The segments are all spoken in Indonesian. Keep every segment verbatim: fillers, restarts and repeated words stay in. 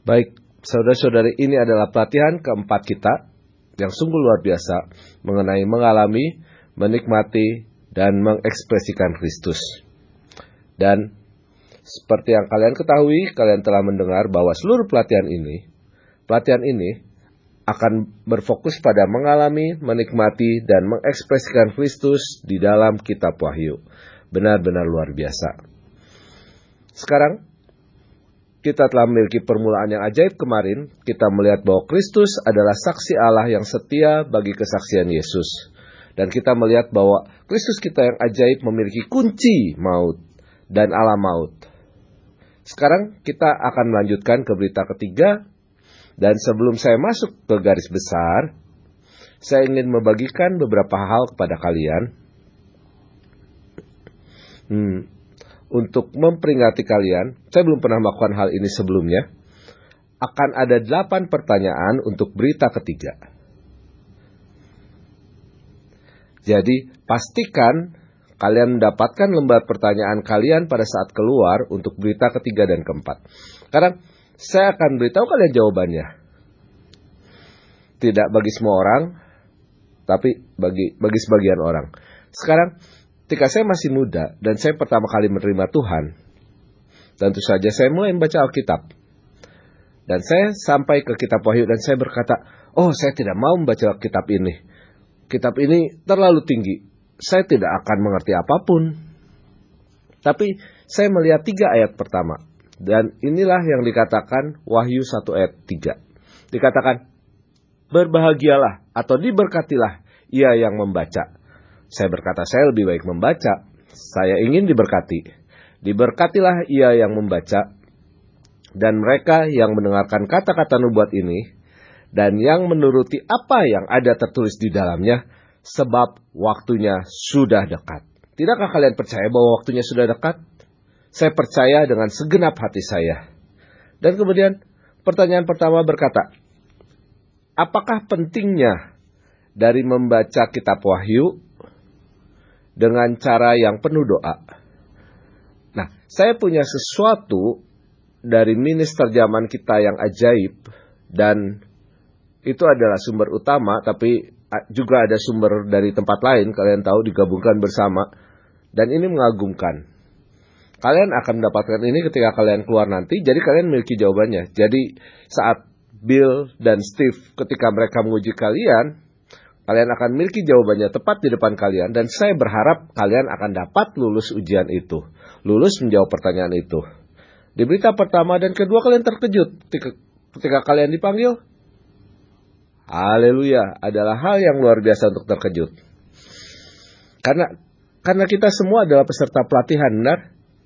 Baik, saudara-saudari, ini adalah pelatihan keempat kita yang sungguh luar biasa mengenai mengalami, menikmati, dan mengekspresikan Kristus. Dan seperti yang kalian ketahui, kalian telah mendengar bahwa seluruh pelatihan ini, pelatihan ini akan berfokus pada mengalami, menikmati, dan mengekspresikan Kristus di dalam kitab Wahyu. Benar-benar luar biasa. Sekarang, kita telah memiliki permulaan yang ajaib kemarin. Kita melihat bahwa Kristus adalah saksi Allah yang setia bagi kesaksian Yesus. Dan kita melihat bahwa Kristus kita yang ajaib memiliki kunci maut dan alam maut. Sekarang kita akan melanjutkan ke berita ketiga. Dan sebelum saya masuk ke garis besar, saya ingin membagikan beberapa hal kepada kalian. Hmm. Untuk memperingati kalian, saya belum pernah melakukan hal ini sebelumnya. Akan ada delapan pertanyaan untuk berita ketiga. Jadi, pastikan kalian mendapatkan lembar pertanyaan kalian pada saat keluar untuk berita ketiga dan keempat. Karena saya akan beritahu kalian jawabannya. Tidak bagi semua orang, tapi bagi bagi sebagian orang. Sekarang, ketika saya masih muda dan saya pertama kali menerima Tuhan, tentu saja saya mulai membaca Alkitab. Dan saya sampai ke kitab Wahyu dan saya berkata, oh saya tidak mau membaca kitab ini. Kitab ini terlalu tinggi. Saya tidak akan mengerti apapun. Tapi saya melihat tiga ayat pertama. Dan inilah yang dikatakan Wahyu satu ayat tiga. Dikatakan, berbahagialah atau diberkatilah ia yang membaca. Saya berkata, saya lebih baik membaca. Saya ingin diberkati. Diberkatilah ia yang membaca. Dan mereka yang mendengarkan kata-kata nubuat ini. Dan yang menuruti apa yang ada tertulis di dalamnya. Sebab waktunya sudah dekat. Tidakkah kalian percaya bahwa waktunya sudah dekat? Saya percaya dengan segenap hati saya. Dan kemudian pertanyaan pertama berkata, apakah pentingnya dari membaca kitab Wahyu dengan cara yang penuh doa? Nah, saya punya sesuatu dari minister zaman kita yang ajaib. Dan itu adalah sumber utama, tapi juga ada sumber dari tempat lain. Kalian tahu, digabungkan bersama. Dan ini mengagumkan. Kalian akan mendapatkan ini ketika kalian keluar nanti. Jadi kalian memiliki jawabannya. Jadi saat Bill dan Steve ketika mereka menguji kalian, kalian akan memiliki jawabannya tepat di depan kalian. Dan saya berharap kalian akan dapat lulus ujian itu. Lulus menjawab pertanyaan itu. Di berita pertama dan kedua kalian terkejut ketika, ketika kalian dipanggil. Haleluya, adalah hal yang luar biasa untuk terkejut. Karena karena kita semua adalah peserta pelatihan, benar?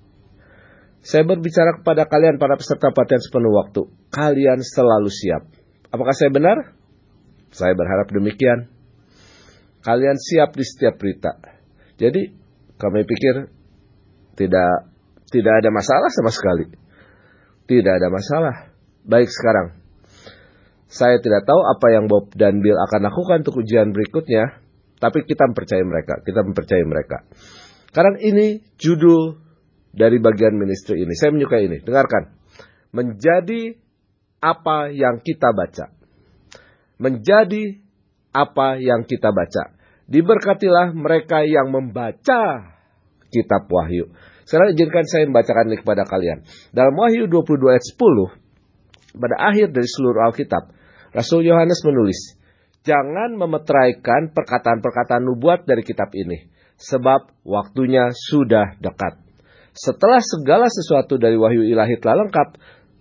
Saya berbicara kepada kalian para peserta pelatihan sepenuh waktu. Kalian selalu siap. Apakah saya benar? Saya berharap demikian. Kalian siap di setiap berita. Jadi kami pikir tidak tidak ada masalah sama sekali. Tidak ada masalah. Baik, sekarang saya tidak tahu apa yang Bob dan Bill akan lakukan untuk ujian berikutnya. Tapi kita mempercayai mereka. Kita mempercayai mereka. Sekarang ini judul dari bagian ministry ini. Saya menyukai ini. Dengarkan. Menjadi apa yang kita baca. Menjadi apa yang kita baca. Diberkatilah mereka yang membaca kitab Wahyu. Sekarang izinkan saya membacakan ini kepada kalian. Dalam Wahyu dua puluh dua ayat sepuluh. Pada akhir dari seluruh Alkitab. Rasul Yohanes menulis. Jangan memeteraikan perkataan-perkataan nubuat dari kitab ini. Sebab waktunya sudah dekat. Setelah segala sesuatu dari wahyu ilahi telah lengkap,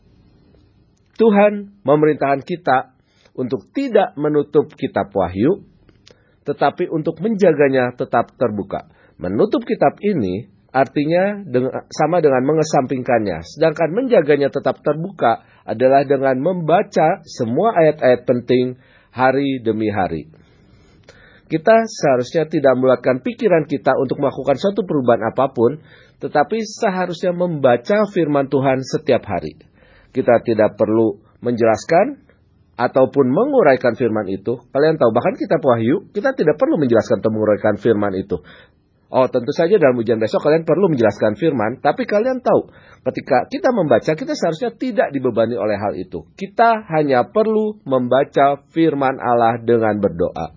Tuhan memerintahkan kita untuk tidak menutup kitab Wahyu, tetapi untuk menjaganya tetap terbuka. Menutup kitab ini artinya dengan, sama dengan mengesampingkannya. Sedangkan menjaganya tetap terbuka adalah dengan membaca semua ayat-ayat penting hari demi hari. Kita seharusnya tidak meluatkan pikiran kita untuk melakukan suatu perubahan apapun, tetapi seharusnya membaca firman Tuhan setiap hari. Kita tidak perlu menjelaskan ataupun menguraikan firman itu. Kalian tahu, bahkan kitab Wahyu, kita tidak perlu menjelaskan atau menguraikan firman itu. Oh, tentu saja dalam ujian besok kalian perlu menjelaskan firman, tapi kalian tahu, ketika kita membaca, kita seharusnya tidak dibebani oleh hal itu. Kita hanya perlu membaca firman Allah dengan berdoa.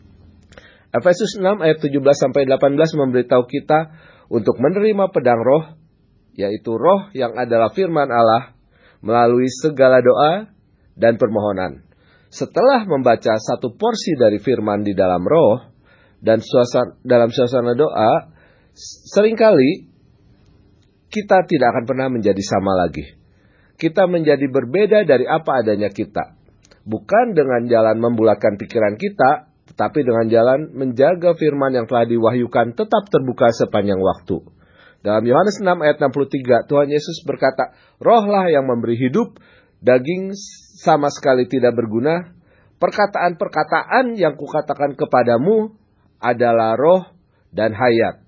Efesus enam ayat tujuh belas sampai delapan belas memberitahu kita untuk menerima pedang roh, yaitu roh yang adalah firman Allah, melalui segala doa dan permohonan. Setelah membaca satu porsi dari firman di dalam roh, dan suasana, dalam suasana doa, seringkali kita tidak akan pernah menjadi sama lagi. Kita menjadi berbeda dari apa adanya kita. Bukan dengan jalan membulatkan pikiran kita, tetapi dengan jalan menjaga firman yang telah diwahyukan tetap terbuka sepanjang waktu. Dalam Yohanes enam ayat enam puluh tiga, Tuhan Yesus berkata, "Rohlah yang memberi hidup, daging sama sekali tidak berguna. Perkataan-perkataan yang kukatakan kepadamu adalah roh dan hayat."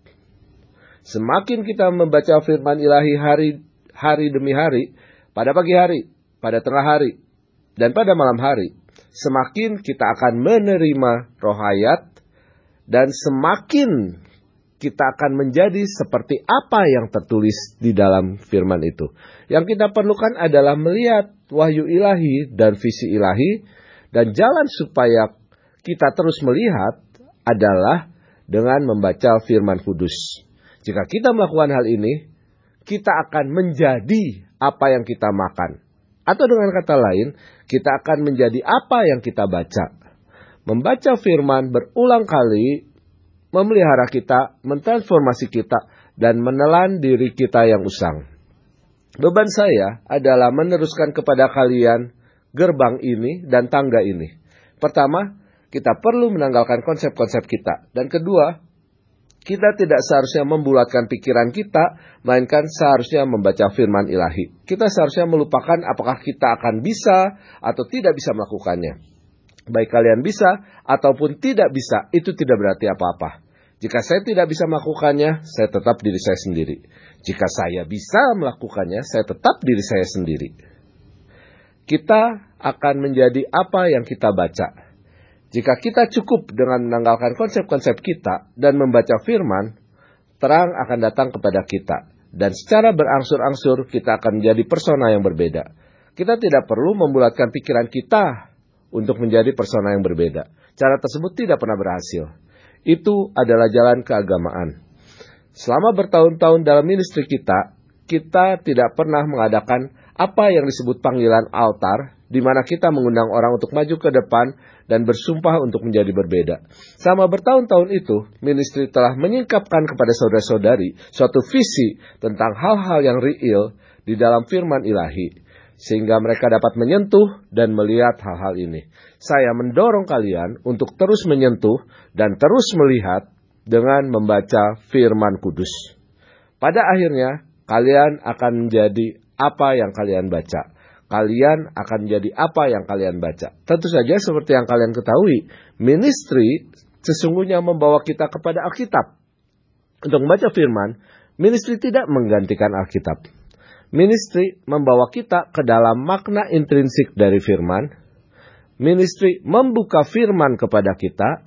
Semakin kita membaca firman ilahi hari, hari demi hari, pada pagi hari, pada tengah hari, dan pada malam hari, semakin kita akan menerima roh hayat, dan semakin kita akan menjadi seperti apa yang tertulis di dalam firman itu. Yang kita perlukan adalah melihat wahyu ilahi dan visi ilahi, dan jalan supaya kita terus melihat adalah dengan membaca firman kudus. Jika kita melakukan hal ini, kita akan menjadi apa yang kita makan. Atau dengan kata lain, kita akan menjadi apa yang kita baca. Membaca firman berulang kali memelihara kita, mentransformasi kita, dan menelan diri kita yang usang. Beban saya adalah meneruskan kepada kalian gerbang ini dan tangga ini. Pertama, kita perlu menanggalkan konsep-konsep kita. Dan kedua, kita tidak seharusnya membulatkan pikiran kita, melainkan seharusnya membaca firman ilahi. Kita seharusnya melupakan apakah kita akan bisa atau tidak bisa melakukannya. Baik kalian bisa ataupun tidak bisa, itu tidak berarti apa-apa. Jika saya tidak bisa melakukannya, saya tetap diri saya sendiri. Jika saya bisa melakukannya, saya tetap diri saya sendiri. Kita akan menjadi apa yang kita baca. Jika kita cukup dengan menanggalkan konsep-konsep kita dan membaca firman, terang akan datang kepada kita. Dan secara berangsur-angsur kita akan menjadi persona yang berbeda. Kita tidak perlu membulatkan pikiran kita untuk menjadi persona yang berbeda. Cara tersebut tidak pernah berhasil. Itu adalah jalan keagamaan. Selama bertahun-tahun dalam ministry kita, kita tidak pernah mengadakan apa yang disebut panggilan altar, di mana kita mengundang orang untuk maju ke depan dan bersumpah untuk menjadi berbeda. Selama bertahun-tahun itu, ministry telah menyingkapkan kepada saudara-saudari suatu visi tentang hal-hal yang real di dalam firman ilahi, sehingga mereka dapat menyentuh dan melihat hal-hal ini. Saya mendorong kalian untuk terus menyentuh dan terus melihat dengan membaca firman kudus. Pada akhirnya, kalian akan menjadi apa yang kalian baca. Kalian akan menjadi apa yang kalian baca. Tentu saja seperti yang kalian ketahui, ministry sesungguhnya membawa kita kepada Alkitab. Untuk membaca firman, ministry tidak menggantikan Alkitab. Ministry membawa kita ke dalam makna intrinsik dari firman. Ministry membuka firman kepada kita.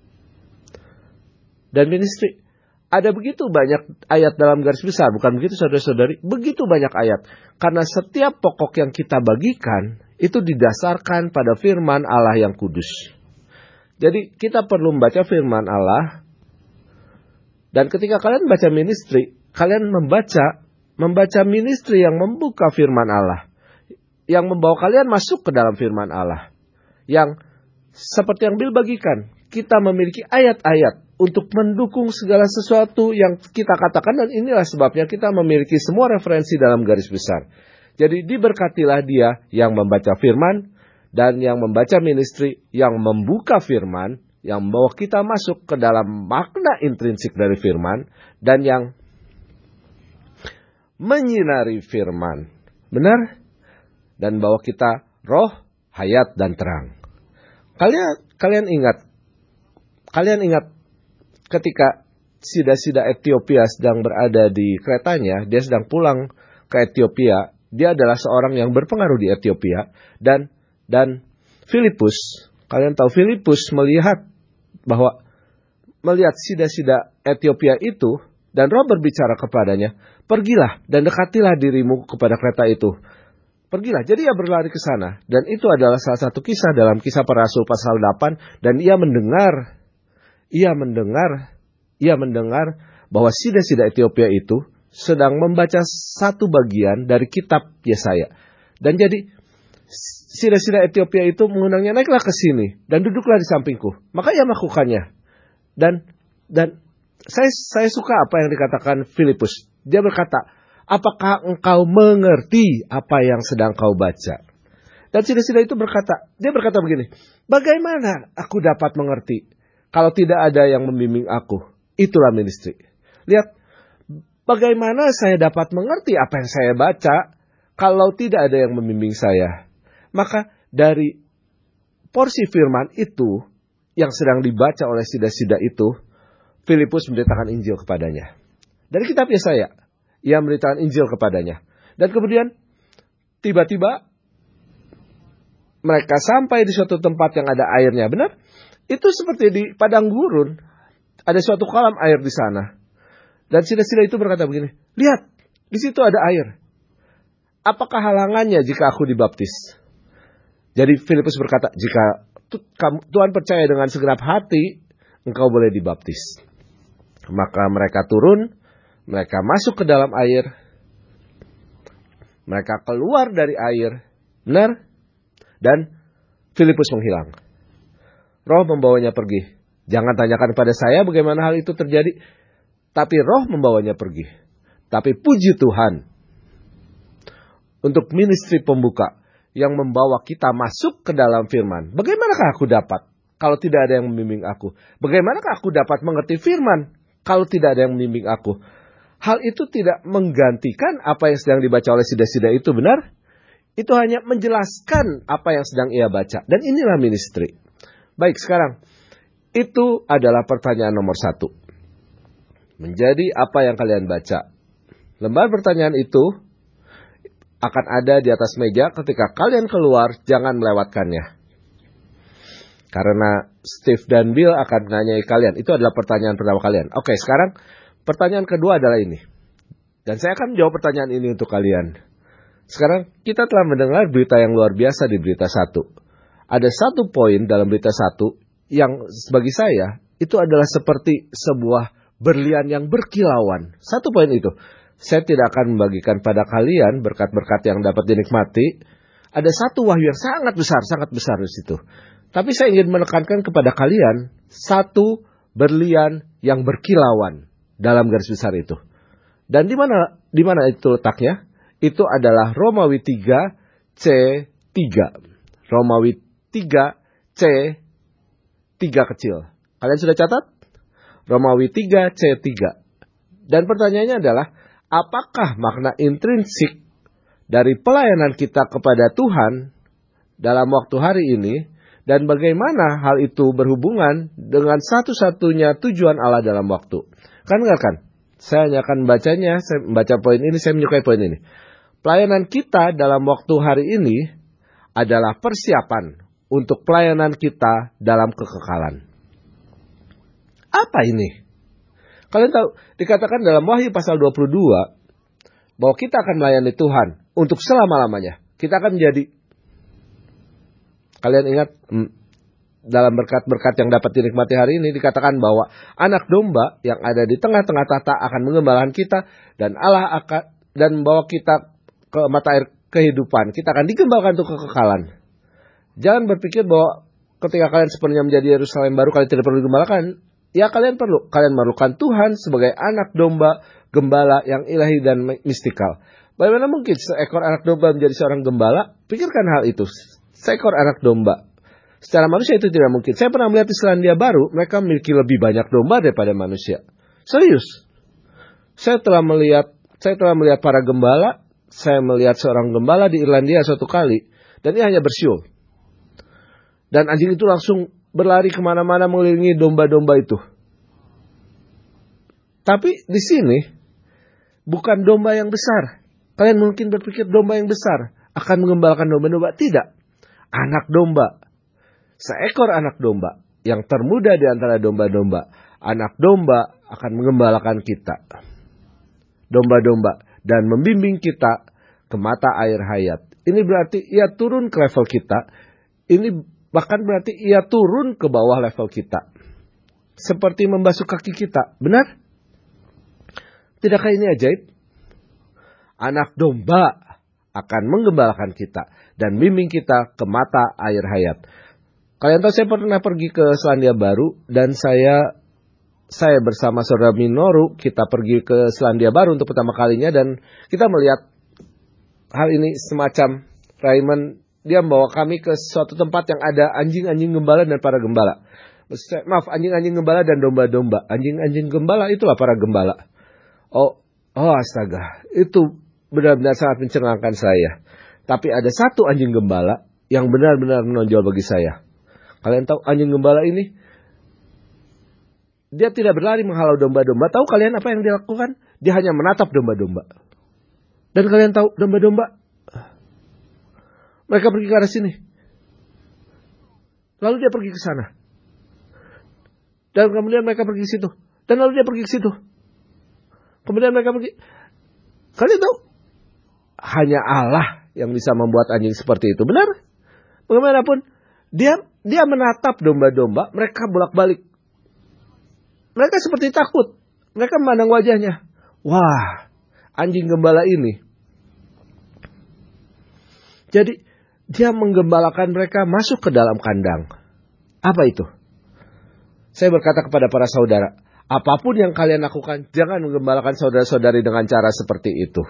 Dan ministry, ada begitu banyak ayat dalam garis besar, bukan begitu saudara-saudari? Begitu banyak ayat. Karena setiap pokok yang kita bagikan, itu didasarkan pada firman Allah yang kudus. Jadi kita perlu membaca firman Allah. Dan ketika kalian baca ministry, kalian membaca membaca ministry yang membuka firman Allah. Yang membawa kalian masuk ke dalam firman Allah. Yang seperti yang Bill bagikan, kita memiliki ayat-ayat untuk mendukung segala sesuatu yang kita katakan, dan inilah sebabnya kita memiliki semua referensi dalam garis besar. Jadi diberkatilah dia yang membaca firman dan yang membaca ministry yang membuka firman, yang membawa kita masuk ke dalam makna intrinsik dari firman, dan yang menyinari firman. Benar? Dan bawa kita roh, hayat, dan terang. Kalian kalian ingat, kalian ingat ketika sida-sida Ethiopia sedang berada di keretanya, dia sedang pulang ke Ethiopia. Dia adalah seorang yang berpengaruh di Ethiopia. Dan dan Filipus, kalian tahu Filipus melihat bahwa melihat sida-sida Etiopia itu, dan Roh berbicara kepadanya, pergilah dan dekatilah dirimu kepada kereta itu. Pergilah, jadi ia berlari ke sana. Dan itu adalah salah satu kisah dalam Kisah Para Rasul pasal delapan. Dan ia mendengar, ia mendengar, ia mendengar bahwa sida-sida Etiopia itu sedang membaca satu bagian dari kitab Yesaya. Dan jadi sida-sida Etiopia itu mengundangnya, naiklah ke sini dan duduklah di sampingku. Maka ia melakukannya. Dan dan saya saya suka apa yang dikatakan Filipus. Dia berkata, apakah engkau mengerti apa yang sedang kau baca? Dan sida-sida itu berkata, dia berkata begini, bagaimana aku dapat mengerti kalau tidak ada yang membimbing aku? Itulah ministry. Lihat, bagaimana saya dapat mengerti apa yang saya baca kalau tidak ada yang membimbing saya? Maka dari porsi firman itu yang sedang dibaca oleh sida-sida itu, Filipus memberitakan Injil kepadanya. Dari kitab Yesaya, ia memberitakan Injil kepadanya. Dan kemudian tiba-tiba mereka sampai di suatu tempat yang ada airnya. Benar? Itu seperti di padang gurun. Ada suatu kolam air di sana. Dan sida-sida itu berkata begini, lihat, di situ ada air. Apakah halangannya jika aku dibaptis? Jadi Filipus berkata, jika Tuhan percaya dengan segenap hati, engkau boleh dibaptis. Maka mereka turun, mereka masuk ke dalam air, mereka keluar dari air, benar? Dan Filipus menghilang. Roh membawanya pergi. Jangan tanyakan pada saya bagaimana hal itu terjadi, tapi Roh membawanya pergi. Tapi puji Tuhan untuk ministry pembuka yang membawa kita masuk ke dalam firman. Bagaimanakah aku dapat kalau tidak ada yang membimbing aku? Bagaimanakah aku dapat mengerti firman kalau tidak ada yang membimbing aku? Hal itu tidak menggantikan apa yang sedang dibaca oleh sida-sida itu, benar? Itu hanya menjelaskan apa yang sedang ia baca. Dan inilah ministry. Baik, sekarang itu adalah pertanyaan nomor satu. Menjadi apa yang kalian baca. Lembar pertanyaan itu akan ada di atas meja ketika kalian keluar, jangan melewatkannya. Karena Steve dan Bill akan menanyai kalian. Itu adalah pertanyaan pertama kalian. Oke, sekarang pertanyaan kedua adalah ini. Dan saya akan menjawab pertanyaan ini untuk kalian. Sekarang kita telah mendengar berita yang luar biasa di berita satu. Ada satu poin dalam berita satu yang bagi saya itu adalah seperti sebuah berlian yang berkilauan. Satu poin itu. Saya tidak akan membagikan pada kalian berkat-berkat yang dapat dinikmati. Ada satu wahyu yang sangat besar, sangat besar di situ. Tapi saya ingin menekankan kepada kalian satu berlian yang berkilauan dalam garis besar itu. Dan di mana di mana itu letaknya? Itu adalah Romawi tiga C tiga. Romawi tiga C tiga kecil. Kalian sudah catat? Romawi tiga C tiga. Dan pertanyaannya adalah, apakah makna intrinsik dari pelayanan kita kepada Tuhan dalam waktu hari ini? Dan bagaimana hal itu berhubungan dengan satu-satunya tujuan Allah dalam waktu? Kan enggak kan? Saya hanya akan membacanya, saya membaca poin ini, saya menyukai poin ini. Pelayanan kita dalam waktu hari ini adalah persiapan untuk pelayanan kita dalam kekekalan. Apa ini? Kalian tahu, dikatakan dalam Wahyu pasal dua puluh dua, bahwa kita akan melayani Tuhan untuk selama-lamanya. Kita akan menjadi, kalian ingat, dalam berkat-berkat yang dapat dinikmati hari ini, dikatakan bahwa anak domba yang ada di tengah-tengah tahta akan mengembalakan kita, dan Allah akan dan membawa kita ke mata air kehidupan. Kita akan digembalakan untuk kekekalan. Jangan berpikir bahwa ketika kalian sepenuhnya menjadi Yerusalem baru, kalian tidak perlu digembalakan. Ya, kalian perlu. Kalian memerlukan Tuhan sebagai anak domba, gembala yang ilahi dan mistikal. Bagaimana mungkin seekor anak domba menjadi seorang gembala? Pikirkan hal itu. Seekor anak domba. Secara manusia itu tidak mungkin. Saya pernah melihat di Selandia Baru, mereka memiliki lebih banyak domba daripada manusia. Serius. Saya telah melihat, saya telah melihat para gembala. Saya melihat seorang gembala di Irlandia suatu kali. Dan dia hanya bersiul. Dan anjing itu langsung berlari kemana-mana mengelilingi domba-domba itu. Tapi di sini bukan domba yang besar. Kalian mungkin berpikir domba yang besar akan mengembalakan domba-domba. Tidak. Anak domba. Seekor anak domba yang termuda di antara domba-domba. Anak domba akan mengembalakan kita. Domba-domba dan membimbing kita ke mata air hayat. Ini berarti ia turun ke level kita. Ini bahkan berarti ia turun ke bawah level kita. Seperti membasuh kaki kita. Benar? Tidakkah ini ajaib? Anak domba akan menggembalakan kita dan bimbing kita ke mata air hayat. Kalian tahu saya pernah pergi ke Selandia Baru dan saya saya bersama saudara Minoru, kita pergi ke Selandia Baru untuk pertama kalinya dan kita melihat hal ini semacam Raymond, dia membawa kami ke suatu tempat yang ada anjing-anjing gembala dan para gembala. Maaf, anjing-anjing gembala dan domba-domba. Anjing-anjing gembala itulah para gembala. Oh, oh astaga, itu benar-benar sangat mencengangkan saya. Tapi ada satu anjing gembala yang benar-benar menonjol bagi saya. Kalian tahu anjing gembala ini? Dia tidak berlari menghalau domba-domba. Tahu kalian apa yang dia lakukan? Dia hanya menatap domba-domba. Dan kalian tahu domba-domba? Mereka pergi ke arah sini. Lalu dia pergi ke sana. Dan kemudian mereka pergi ke situ. Dan lalu dia pergi ke situ. Kemudian mereka pergi. Kalian tahu? Hanya Allah yang bisa membuat anjing seperti itu. Benar? Bagaimanapun, dia dia menatap domba-domba. Mereka bolak-balik. Mereka seperti takut. Mereka memandang wajahnya. Wah, anjing gembala ini. Jadi, dia menggembalakan mereka masuk ke dalam kandang. Apa itu? Saya berkata kepada para saudara, apapun yang kalian lakukan, jangan menggembalakan saudara-saudari dengan cara seperti itu.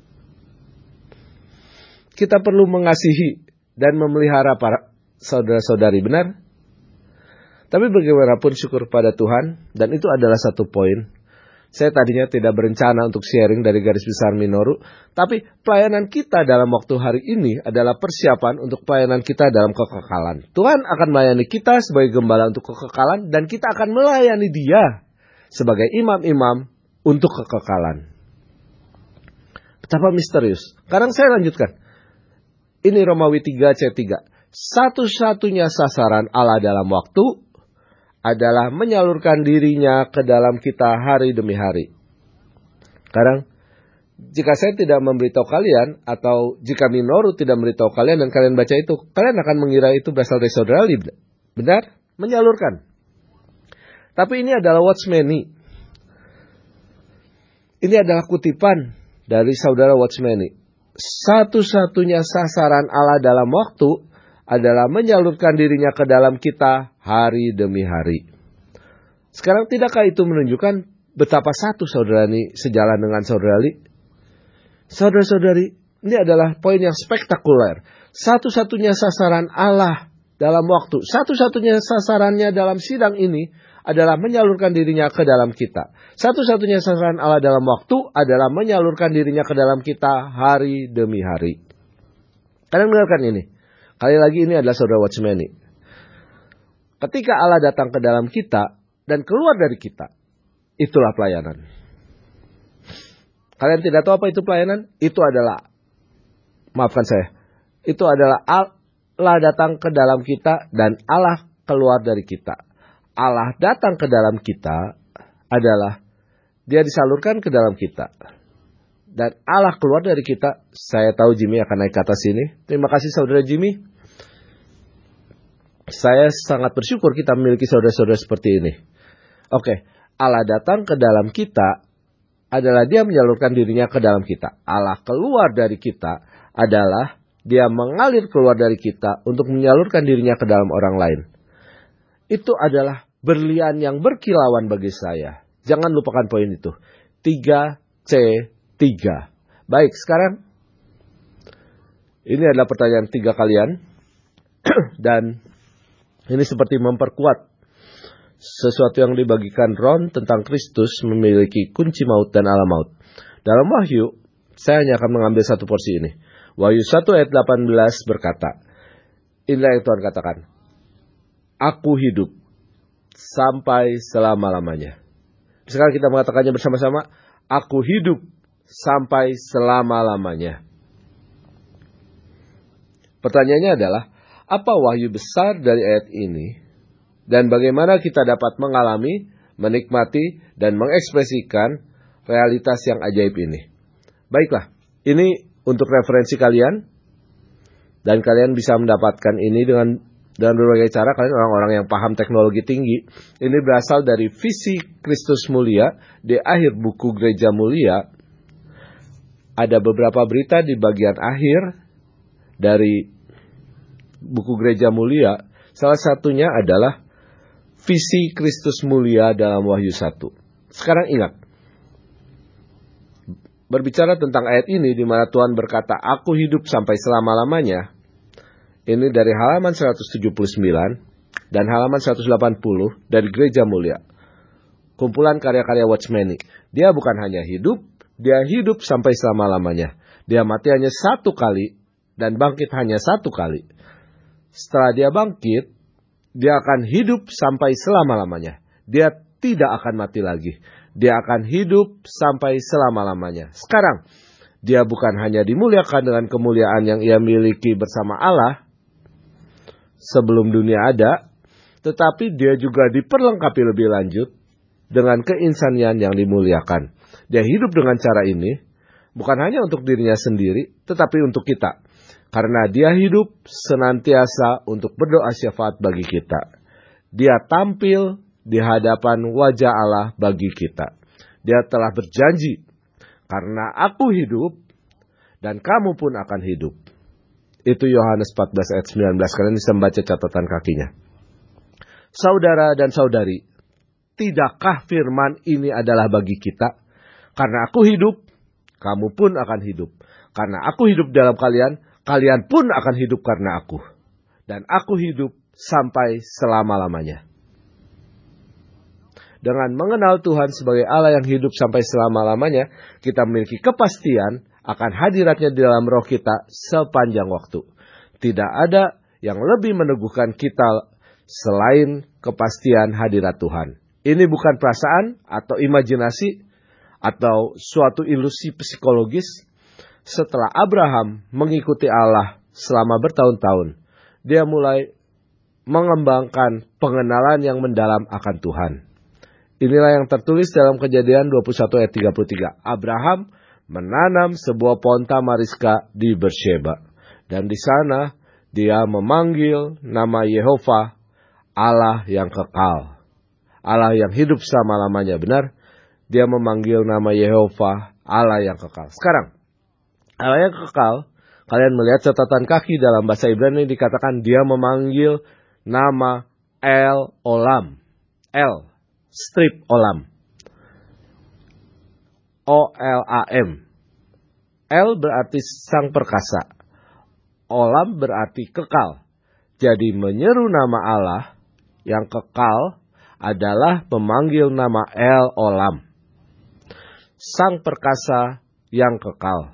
Kita perlu mengasihi dan memelihara para saudara-saudari, benar? Tapi bagaimanapun syukur pada Tuhan, dan itu adalah satu poin. Saya tadinya tidak berencana untuk sharing dari garis besar Minoru, tapi pelayanan kita dalam waktu hari ini adalah persiapan untuk pelayanan kita dalam kekekalan. Tuhan akan melayani kita sebagai gembala untuk kekekalan, dan kita akan melayani Dia sebagai imam-imam untuk kekekalan. Betapa misterius. Sekarang saya lanjutkan. Ini Romawi tiga C tiga. Satu-satunya sasaran Allah dalam waktu adalah menyalurkan dirinya ke dalam kita hari demi hari. Sekarang, jika saya tidak memberitahu kalian, atau jika Minoru tidak memberitahu kalian dan kalian baca itu, kalian akan mengira itu berasal dari saudara Ali. Benar? Menyalurkan. Tapi ini adalah Watchmeni. Ini adalah kutipan dari saudara Watchmeni. Satu-satunya sasaran Allah dalam waktu adalah menyalurkan dirinya ke dalam kita hari demi hari. Sekarang tidakkah itu menunjukkan betapa satu saudara ini sejalan dengan saudara Ali? Saudara-saudari, ini adalah poin yang spektakuler. Satu-satunya sasaran Allah dalam waktu, satu-satunya sasarannya dalam sidang ini adalah menyalurkan dirinya ke dalam kita. Satu-satunya sasaran Allah dalam waktu adalah menyalurkan dirinya ke dalam kita hari demi hari. Kalian dengarkan ini. Kali lagi ini adalah saudara Watchmeni. Ketika Allah datang ke dalam kita dan keluar dari kita, itulah pelayanan. Kalian tidak tahu apa itu pelayanan? Itu adalah, maafkan saya, itu adalah Allah datang ke dalam kita dan Allah keluar dari kita. Allah datang ke dalam kita adalah Dia disalurkan ke dalam kita. Dan Allah keluar dari kita. Saya tahu Jimmy akan naik ke atas sini. Terima kasih saudara Jimmy. Saya sangat bersyukur kita memiliki saudara-saudara seperti ini. Oke, Allah datang ke dalam kita adalah Dia menyalurkan dirinya ke dalam kita. Allah keluar dari kita adalah Dia mengalir keluar dari kita untuk menyalurkan dirinya ke dalam orang lain. Itu adalah berlian yang berkilauan bagi saya. Jangan lupakan poin itu. tiga C tiga. Baik, sekarang ini adalah pertanyaan tiga kalian. Dan ini seperti memperkuat sesuatu yang dibagikan Ron tentang Kristus memiliki kunci maut dan alam maut. Dalam Wahyu, saya hanya akan mengambil satu porsi ini. Wahyu satu ayat delapan belas berkata, inilah yang Tuhan katakan, Aku hidup sampai selama-lamanya. Sekarang kita mengatakannya bersama-sama, Aku hidup sampai selama-lamanya. Pertanyaannya adalah, apa wahyu besar dari ayat ini? Dan bagaimana kita dapat mengalami, menikmati, dan mengekspresikan realitas yang ajaib ini. Baiklah, ini untuk referensi kalian, dan kalian bisa mendapatkan ini dengan dengan berbagai cara. Kalian orang-orang yang paham teknologi tinggi. Ini berasal dari Visi Kristus Mulia. Di akhir buku Gereja Mulia, ada beberapa berita di bagian akhir dari buku Gereja Mulia. Salah satunya adalah Visi Kristus Mulia dalam Wahyu satu. Sekarang ingat, berbicara tentang ayat ini di mana Tuhan berkata, "Aku hidup sampai selama-lamanya." Ini dari halaman seratus tujuh puluh sembilan dan halaman seratus delapan puluh dari Gereja Mulia. Kumpulan karya-karya Watchmeni. Dia bukan hanya hidup, dia hidup sampai selama-lamanya. Dia mati hanya satu kali dan bangkit hanya satu kali. Setelah dia bangkit, dia akan hidup sampai selama-lamanya. Dia tidak akan mati lagi. Dia akan hidup sampai selama-lamanya. Sekarang, dia bukan hanya dimuliakan dengan kemuliaan yang ia miliki bersama Allah sebelum dunia ada, tetapi dia juga diperlengkapi lebih lanjut dengan keinsanian yang dimuliakan. Dia hidup dengan cara ini, bukan hanya untuk dirinya sendiri, tetapi untuk kita. Karena dia hidup senantiasa untuk berdoa syafaat bagi kita. Dia tampil di hadapan wajah Allah bagi kita. Dia telah berjanji, karena aku hidup, dan kamu pun akan hidup. Itu Yohanes empat belas ayat sembilan belas. Kalian bisa membaca catatan kakinya. Saudara dan saudari, tidakkah firman ini adalah bagi kita? Karena aku hidup, kamu pun akan hidup. Karena aku hidup dalam kalian, kalian pun akan hidup karena aku. Dan aku hidup sampai selama-lamanya. Dengan mengenal Tuhan sebagai Allah yang hidup sampai selama-lamanya, kita memiliki kepastian akan hadiratnya di dalam roh kita sepanjang waktu. Tidak ada yang lebih meneguhkan kita selain kepastian hadirat Tuhan. Ini bukan perasaan atau imajinasi atau suatu ilusi psikologis. Setelah Abraham mengikuti Allah selama bertahun-tahun, dia mulai mengembangkan pengenalan yang mendalam akan Tuhan. Inilah yang tertulis dalam Kejadian dua puluh satu ayat tiga puluh tiga. Abraham menanam sebuah pohon tamariska di Beersheba. Dan di sana dia memanggil nama Yehova, Allah yang kekal. Allah yang hidup selama-lamanya. Benar? Dia memanggil nama Yehova, Allah yang kekal. Sekarang, Allah yang kekal, kalian melihat catatan kaki dalam bahasa Ibrani dikatakan dia memanggil nama El Olam. El, strip Olam. O L A M. El berarti sang perkasa. Olam berarti kekal. Jadi menyeru nama Allah yang kekal adalah memanggil nama El Olam. Sang perkasa yang kekal.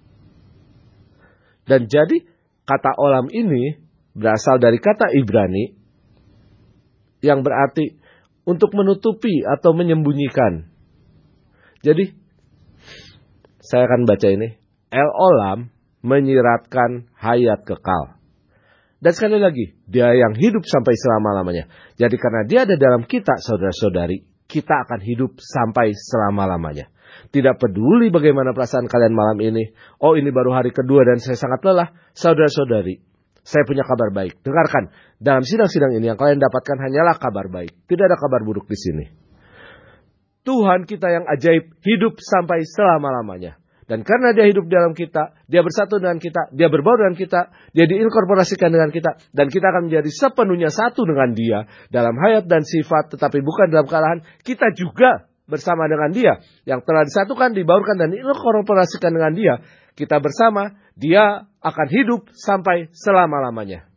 Dan jadi kata olam ini berasal dari kata Ibrani yang berarti untuk menutupi atau menyembunyikan. Jadi saya akan baca ini. El Olam menyiratkan hayat kekal. Dan sekali lagi, dia yang hidup sampai selama-lamanya. Jadi karena dia ada dalam kita, saudara-saudari, kita akan hidup sampai selama-lamanya. Tidak peduli bagaimana perasaan kalian malam ini. Oh, ini baru hari kedua dan saya sangat lelah. Saudara-saudari, saya punya kabar baik. Dengarkan, dalam sidang-sidang ini yang kalian dapatkan hanyalah kabar baik. Tidak ada kabar buruk di sini. Tuhan kita yang ajaib hidup sampai selama-lamanya. Dan karena dia hidup dalam kita, dia bersatu dengan kita, dia berbaur dengan kita, dia diinkorporasikan dengan kita, dan kita akan menjadi sepenuhnya satu dengan dia dalam hayat dan sifat, tetapi bukan dalam kealahan. Kita juga bersama dengan dia yang telah disatukan, dibaurkan, dan diinkorporasikan dengan dia. Kita bersama, dia akan hidup sampai selama-lamanya.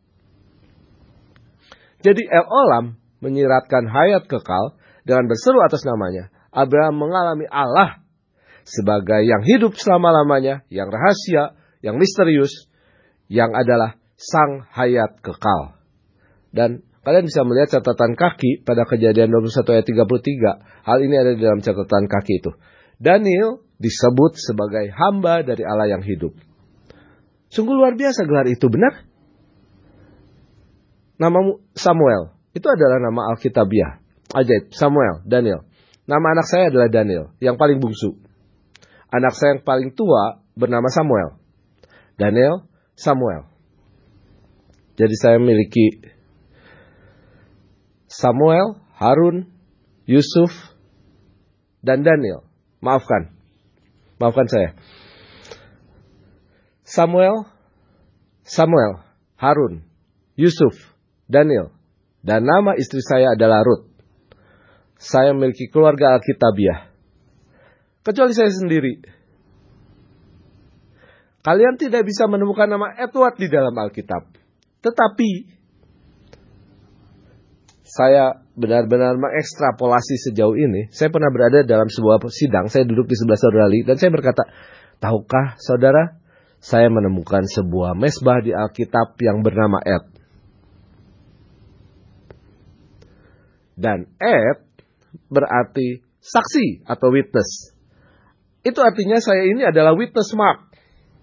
Jadi El Olam menyiratkan hayat kekal dengan berseru atas namanya. Abraham mengalami Allah sebagai yang hidup selama-lamanya, yang rahasia, yang misterius, yang adalah sang hayat kekal. Dan kalian bisa melihat catatan kaki pada Kejadian dua puluh satu ayat tiga puluh tiga. Hal ini ada di dalam catatan kaki itu. Daniel disebut sebagai hamba dari Allah yang hidup. Sungguh luar biasa gelar itu, benar? Nama Samuel, itu adalah nama Alkitabiah. Ajaib, Samuel, Daniel. Nama anak saya adalah Daniel, yang paling bungsu. Anak saya yang paling tua bernama Samuel. Daniel, Samuel. Jadi saya memiliki Samuel, Harun, Yusuf, dan Daniel. Maafkan. Maafkan saya. Samuel, Samuel, Harun, Yusuf, Daniel. Dan nama istri saya adalah Ruth. Saya memiliki keluarga Alkitabiah. Kecuali saya sendiri. Kalian tidak bisa menemukan nama Edward di dalam Alkitab. Tetapi saya benar-benar mengekstrapolasi sejauh ini. Saya pernah berada dalam sebuah sidang. Saya duduk di sebelah saudara Ali. Dan saya berkata, tahukah saudara, saya menemukan sebuah mesbah di Alkitab yang bernama Ed. Dan Ed berarti saksi atau witness. Itu artinya saya ini adalah witness mark.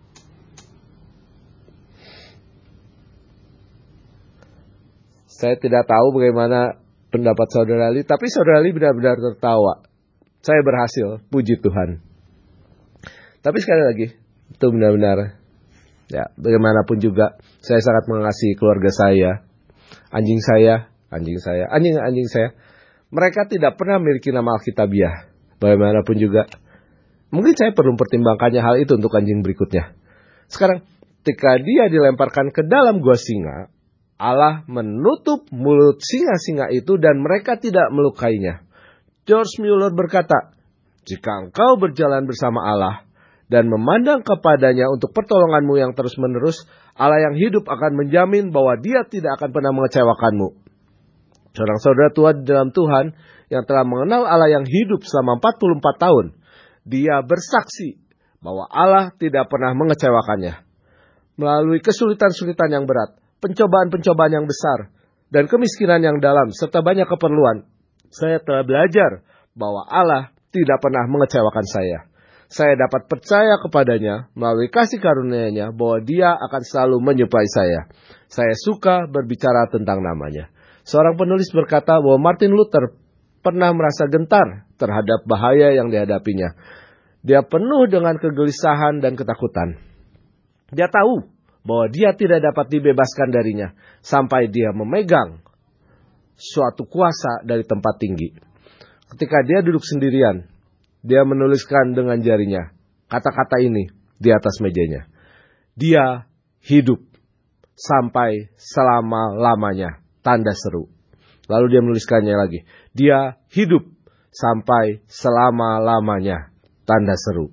Saya tidak tahu bagaimana pendapat saudara Ali, tapi saudara Ali benar-benar tertawa. Saya berhasil, puji Tuhan. Tapi sekali lagi, itu benar-benar, ya bagaimanapun juga, saya sangat mengasihi keluarga saya, anjing saya, anjing saya, anjing-anjing saya. Mereka tidak pernah memiliki nama Alkitabiah. Bagaimanapun juga. Mungkin saya perlu mempertimbangkannya hal itu untuk anjing berikutnya. Sekarang, ketika dia dilemparkan ke dalam gua singa, Allah menutup mulut singa-singa itu dan mereka tidak melukainya. George Mueller berkata, jika engkau berjalan bersama Allah dan memandang kepadanya untuk pertolonganmu yang terus-menerus, Allah yang hidup akan menjamin bahwa dia tidak akan pernah mengecewakanmu. Seorang saudara tua di dalam Tuhan yang telah mengenal Allah yang hidup selama empat puluh empat tahun. Dia bersaksi bahwa Allah tidak pernah mengecewakannya. Melalui kesulitan-kesulitan yang berat, pencobaan-pencobaan yang besar, dan kemiskinan yang dalam, serta banyak keperluan, saya telah belajar bahwa Allah tidak pernah mengecewakan saya. Saya dapat percaya kepadanya melalui kasih karunia-Nya bahwa Dia akan selalu menyertai saya. Saya suka berbicara tentang namanya. Seorang penulis berkata bahwa Martin Luther pernah merasa gentar terhadap bahaya yang dihadapinya. Dia penuh dengan kegelisahan dan ketakutan. Dia tahu bahwa dia tidak dapat dibebaskan darinya sampai dia memegang suatu kuasa dari tempat tinggi. Ketika dia duduk sendirian, dia menuliskan dengan jarinya kata-kata ini di atas mejanya. Dia hidup sampai selama-lamanya. Tanda seru. Lalu dia menuliskannya lagi. Dia hidup sampai selama-lamanya. Tanda seru.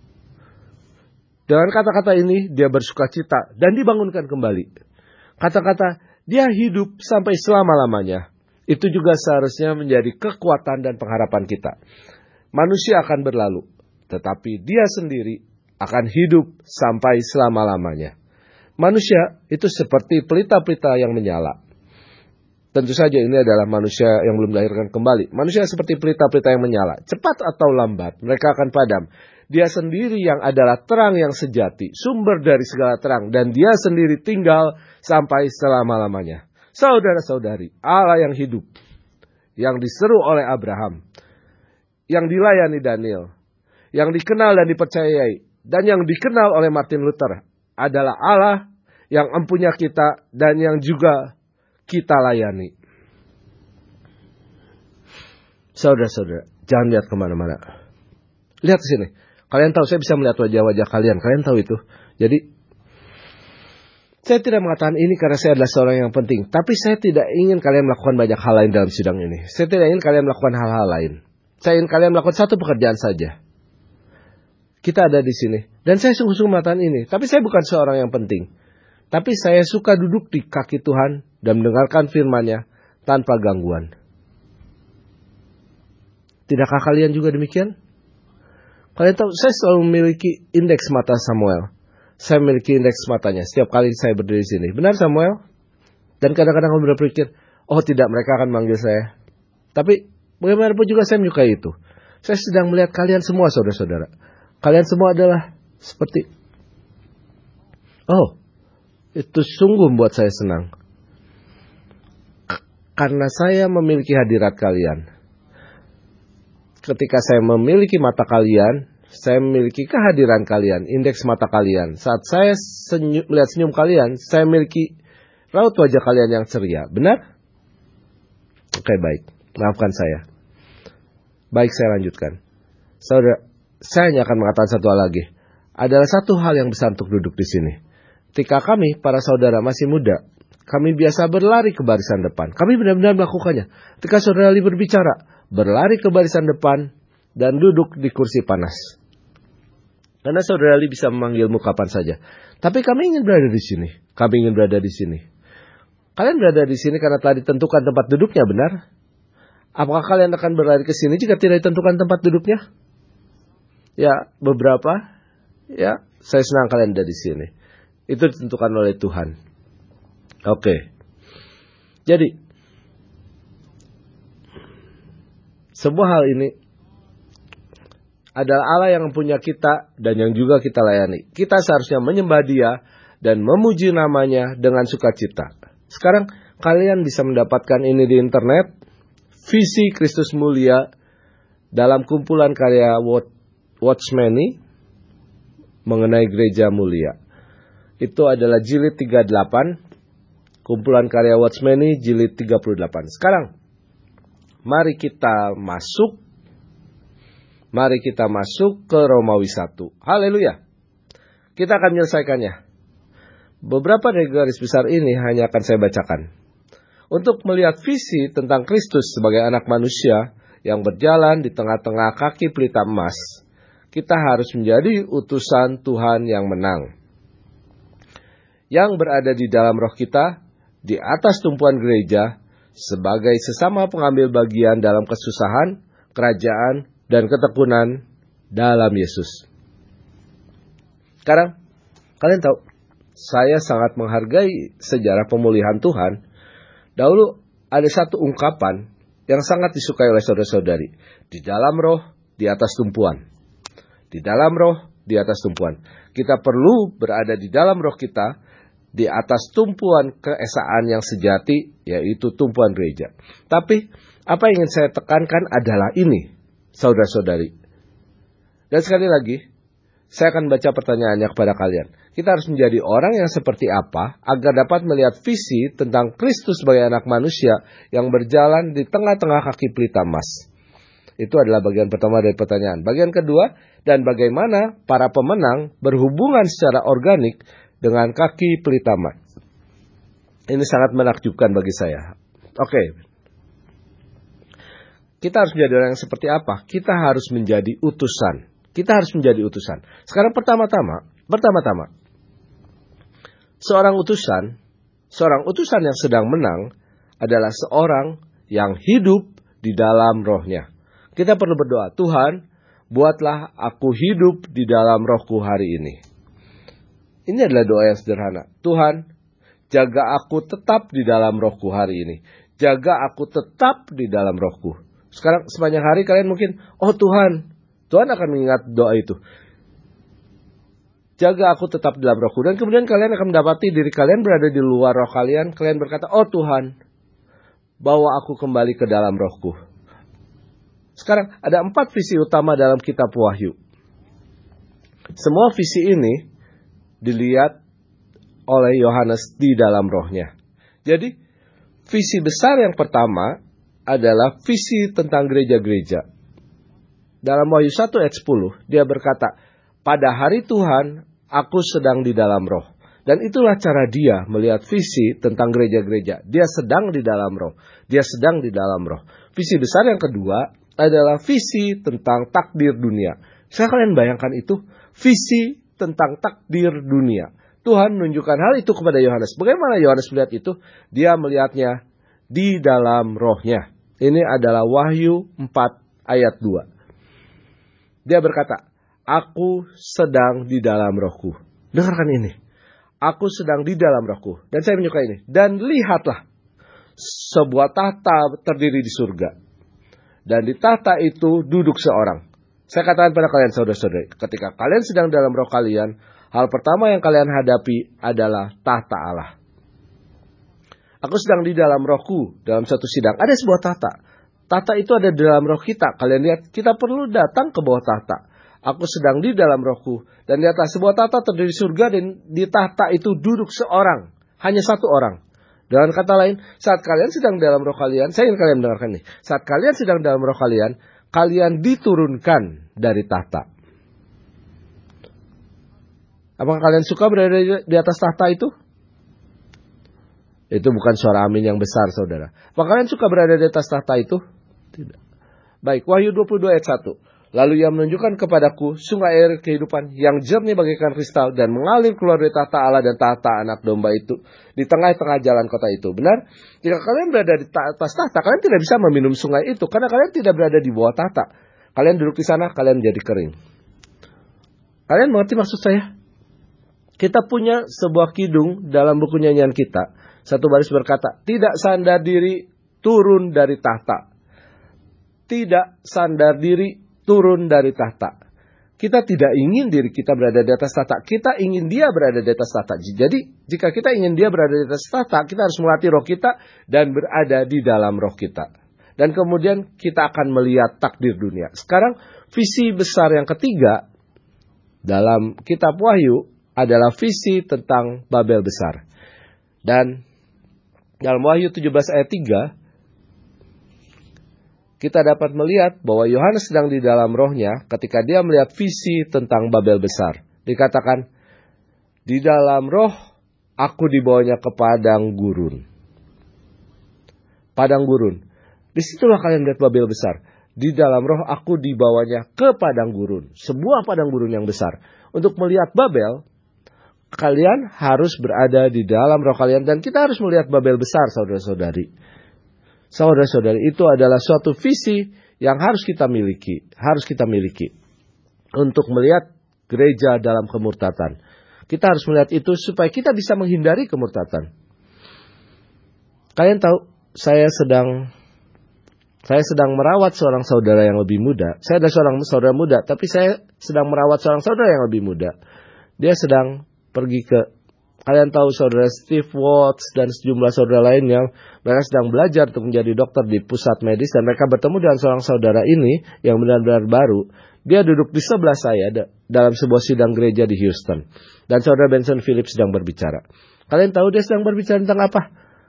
Dengan kata-kata ini dia bersukacita dan dibangunkan kembali. Kata-kata dia hidup sampai selama-lamanya. Itu juga seharusnya menjadi kekuatan dan pengharapan kita. Manusia akan berlalu. Tetapi dia sendiri akan hidup sampai selama-lamanya. Manusia itu seperti pelita-pelita yang menyala. Tentu saja ini adalah manusia yang belum dilahirkan kembali. Manusia seperti pelita-pelita yang menyala. Cepat atau lambat, mereka akan padam. Dia sendiri yang adalah terang yang sejati. Sumber dari segala terang. Dan dia sendiri tinggal sampai selama-lamanya. Saudara-saudari, Allah yang hidup. Yang diseru oleh Abraham. Yang dilayani Daniel. Yang dikenal dan dipercayai. Dan yang dikenal oleh Martin Luther. Adalah Allah yang empunya kita dan yang juga kita layani. Saudara-saudara, jangan lihat kemana-mana. Lihat ke sini. Kalian tahu, saya bisa melihat wajah-wajah kalian. Kalian tahu itu. Jadi, saya tidak mengatakan ini karena saya adalah seorang yang penting. Tapi saya tidak ingin kalian melakukan banyak hal lain dalam sidang ini. Saya tidak ingin kalian melakukan hal-hal lain. Saya ingin kalian melakukan satu pekerjaan saja. Kita ada di sini. Dan saya sungguh-sungguh mengatakan ini. Tapi saya bukan seorang yang penting. Tapi saya suka duduk di kaki Tuhan dan mendengarkan firman-Nya tanpa gangguan. Tidakkah kalian juga demikian? Kalian tahu, saya selalu memiliki indeks mata Samuel. Saya memiliki indeks matanya setiap kali saya berdiri di sini. Benar Samuel? Dan kadang-kadang kamu berpikir, oh tidak, mereka akan manggil saya. Tapi bagaimanapun juga saya menyukai itu. Saya sedang melihat kalian semua saudara-saudara. Kalian semua adalah seperti, oh, itu sungguh membuat saya senang. karena saya memiliki hadirat kalian. Ketika saya memiliki mata kalian, saya memiliki kehadiran kalian, indeks mata kalian. Saat saya senyum, melihat senyum kalian, saya memiliki raut wajah kalian yang ceria. Benar? Oke, baik. Maafkan saya. Baik, saya lanjutkan. Saudara, saya hanya akan mengatakan satu hal lagi. Adalah satu hal yang besar untuk duduk di sini. Ketika kami, para saudara masih muda, kami biasa berlari ke barisan depan. Kami benar-benar melakukannya. Ketika saudara Ali berbicara, berlari ke barisan depan dan duduk di kursi panas. Karena saudara Ali bisa memanggilmu kapan saja. Tapi kami ingin berada di sini. Kami ingin berada di sini. Kalian berada di sini karena telah ditentukan tempat duduknya, benar? Apakah kalian akan berlari ke sini jika tidak ditentukan tempat duduknya? Ya, beberapa. Ya, saya senang kalian ada di sini. Itu ditentukan oleh Tuhan. Oke. Jadi, sebuah hal ini adalah Allah yang punya kita dan yang juga kita layani. Kita seharusnya menyembah Dia dan memuji namanya dengan sukacita. Sekarang kalian bisa mendapatkan ini di internet. Visi Kristus Mulia dalam kumpulan karya Watchmeni mengenai gereja mulia. Itu adalah jilid tiga puluh delapan. Kumpulan karya Watchmeni jilid tiga puluh delapan. Sekarang mari kita masuk. Mari kita masuk ke Romawi satu. Haleluya. Kita akan menyelesaikannya. Beberapa dari garis besar ini hanya akan saya bacakan. Untuk melihat visi tentang Kristus sebagai anak manusia yang berjalan di tengah-tengah kaki pelita emas, kita harus menjadi utusan Tuhan yang menang. Yang berada di dalam roh kita, di atas tumpuan gereja, sebagai sesama pengambil bagian dalam kesusahan, kerajaan, dan ketekunan dalam Yesus. Sekarang, kalian tahu, saya sangat menghargai sejarah pemulihan Tuhan. Dahulu ada satu ungkapan yang sangat disukai oleh saudara-saudari. Di dalam roh, di atas tumpuan. Di dalam roh, di atas tumpuan. Kita perlu berada di dalam roh kita, di atas tumpuan keesaan yang sejati, yaitu tumpuan gereja. Tapi, apa yang ingin saya tekankan adalah ini, saudara-saudari. Dan sekali lagi, saya akan baca pertanyaannya kepada kalian. Kita harus menjadi orang yang seperti apa agar dapat melihat visi tentang Kristus sebagai anak manusia yang berjalan di tengah-tengah kaki pelita emas. Itu adalah bagian pertama dari pertanyaan. Bagian kedua, dan bagaimana para pemenang berhubungan secara organik dengan kaki pelita emas. Ini sangat menakjubkan bagi saya. Oke. Kita harus menjadi orang yang seperti apa? Kita harus menjadi utusan. Kita harus menjadi utusan. Sekarang pertama-tama, pertama-tama, seorang utusan, seorang utusan yang sedang menang adalah seorang yang hidup di dalam rohnya. Kita perlu berdoa, Tuhan, buatlah aku hidup di dalam rohku hari ini. Ini adalah doa yang sederhana. Tuhan, jaga aku tetap di dalam rohku hari ini. Jaga aku tetap di dalam rohku. Sekarang sepanjang hari kalian mungkin, oh Tuhan, Tuhan akan mengingat doa itu. Jaga aku tetap di dalam rohku. Dan kemudian kalian akan mendapati diri kalian berada di luar roh kalian. Kalian berkata, oh Tuhan, bawa aku kembali ke dalam rohku. Sekarang ada empat visi utama dalam kitab Wahyu. Semua visi ini dilihat oleh Yohanes di dalam rohnya. Jadi visi besar yang pertama adalah visi tentang gereja-gereja. Dalam Wahyu satu ayat sepuluh, dia berkata, pada hari Tuhan, aku sedang di dalam roh. Dan itulah cara dia melihat visi tentang gereja-gereja. Dia sedang di dalam roh. Dia sedang di dalam roh. Visi besar yang kedua adalah visi tentang takdir dunia. Saya kalian bayangkan itu, visi tentang takdir dunia. Tuhan menunjukkan hal itu kepada Yohanes. Bagaimana Yohanes melihat itu? Dia melihatnya di dalam rohnya. Ini adalah Wahyu empat ayat dua. Dia berkata, aku sedang di dalam rohku. Dengarkan ini. Aku sedang di dalam rohku. Dan saya menyukai ini. Dan lihatlah. Sebuah tahta terdiri di surga. Dan di tahta itu duduk seorang. Saya katakan pada kalian saudara-saudari. Ketika kalian sedang dalam roh kalian. Hal pertama yang kalian hadapi adalah tahta Allah. Aku sedang di dalam rohku, dalam satu sidang. Ada sebuah tahta. Tahta itu ada di dalam roh kita. Kalian lihat, kita perlu datang ke bawah tahta. Aku sedang di dalam rohku. Dan di atas sebuah tahta terdiri surga, dan di tahta itu duduk seorang. Hanya satu orang. Dengan kata lain, saat kalian sedang dalam roh kalian, saya ingin kalian mendengarkan nih. Saat kalian sedang dalam roh kalian, kalian diturunkan dari tahta. Apakah kalian suka berada di atas tahta itu? Itu bukan suara amin yang besar, saudara. Apakah kalian suka berada di atas tahta itu? Tidak. Baik, Wahyu dua puluh dua ayat satu. Lalu ia menunjukkan kepadaku sungai air kehidupan yang jernih bagaikan kristal dan mengalir keluar dari tahta Allah dan tahta anak domba itu di tengah-tengah jalan kota itu. Benar? Jika kalian berada di atas tahta, kalian tidak bisa meminum sungai itu karena kalian tidak berada di bawah tahta. Kalian duduk di sana, kalian menjadi kering. Kalian mengerti maksud saya? Kita punya sebuah kidung dalam buku nyanyian kita. Satu baris berkata, tidak sandar diri turun dari tahta. Tidak sandar diri turun dari tahta. Kita tidak ingin diri kita berada di atas tahta. Kita ingin dia berada di atas tahta. Jadi jika kita ingin dia berada di atas tahta, kita harus melatih roh kita dan berada di dalam roh kita. Dan kemudian kita akan melihat takdir dunia. Sekarang visi besar yang ketiga dalam kitab Wahyu adalah visi tentang Babel besar. Dan dalam Wahyu tujuh belas ayat tiga, kita dapat melihat bahwa Yohanes sedang di dalam rohnya ketika dia melihat visi tentang Babel besar. Dikatakan, di dalam roh aku dibawanya ke padang gurun. Padang gurun. Disitulah kalian melihat Babel besar. Di dalam roh aku dibawanya ke padang gurun. Sebuah padang gurun yang besar. Untuk melihat Babel, kalian harus berada di dalam roh kalian. Dan kita harus melihat Babel besar, saudara-saudari. Saudara-saudari, itu adalah suatu visi yang harus kita miliki. Harus kita miliki. Untuk melihat gereja dalam kemurtatan. Kita harus melihat itu supaya kita bisa menghindari kemurtatan. Kalian tahu, saya sedang saya sedang merawat seorang saudara yang lebih muda. Saya ada seorang saudara muda, tapi saya sedang merawat seorang saudara yang lebih muda. Dia sedang pergi ke, kalian tahu saudara Steve Watts dan sejumlah saudara lain yang mereka sedang belajar untuk menjadi dokter di pusat medis. Dan mereka bertemu dengan seorang saudara ini yang benar-benar baru. Dia duduk di sebelah saya dalam sebuah sidang gereja di Houston. Dan saudara Benson Phillips sedang berbicara. Kalian tahu dia sedang berbicara tentang apa?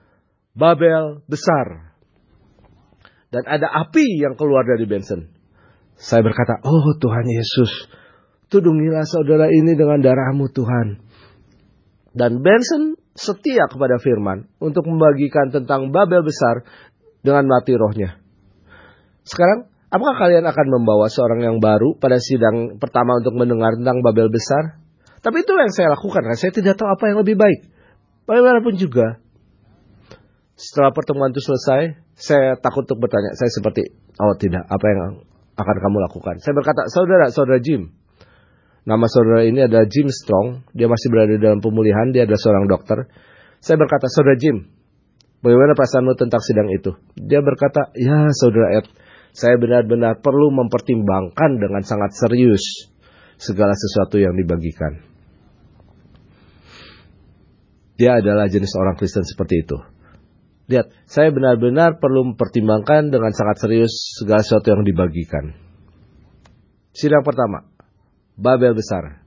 Babel besar. Dan ada api yang keluar dari Benson. Saya berkata, oh Tuhan Yesus, tudungilah saudara ini dengan darah-Mu Tuhan. Dan Benson setia kepada firman untuk membagikan tentang Babel besar dengan mati rohnya. Sekarang, apakah kalian akan membawa seorang yang baru pada sidang pertama untuk mendengar tentang Babel besar? Tapi itulah yang saya lakukan, karena saya tidak tahu apa yang lebih baik. Bagaimanapun juga, setelah pertemuan itu selesai, saya takut untuk bertanya. Saya seperti, oh tidak, apa yang akan kamu lakukan? Saya berkata, saudara, saudara Jim. Nama saudara ini adalah Jim Strong. Dia masih berada dalam pemulihan. Dia adalah seorang dokter. Saya berkata, saudara Jim, bagaimana perasaanmu tentang sidang itu? Dia berkata, ya saudara Ed, saya benar-benar perlu mempertimbangkan dengan sangat serius segala sesuatu yang dibagikan. Dia adalah jenis orang Kristen seperti itu. Lihat, saya benar-benar perlu mempertimbangkan dengan sangat serius segala sesuatu yang dibagikan. Sidang pertama, Babel besar.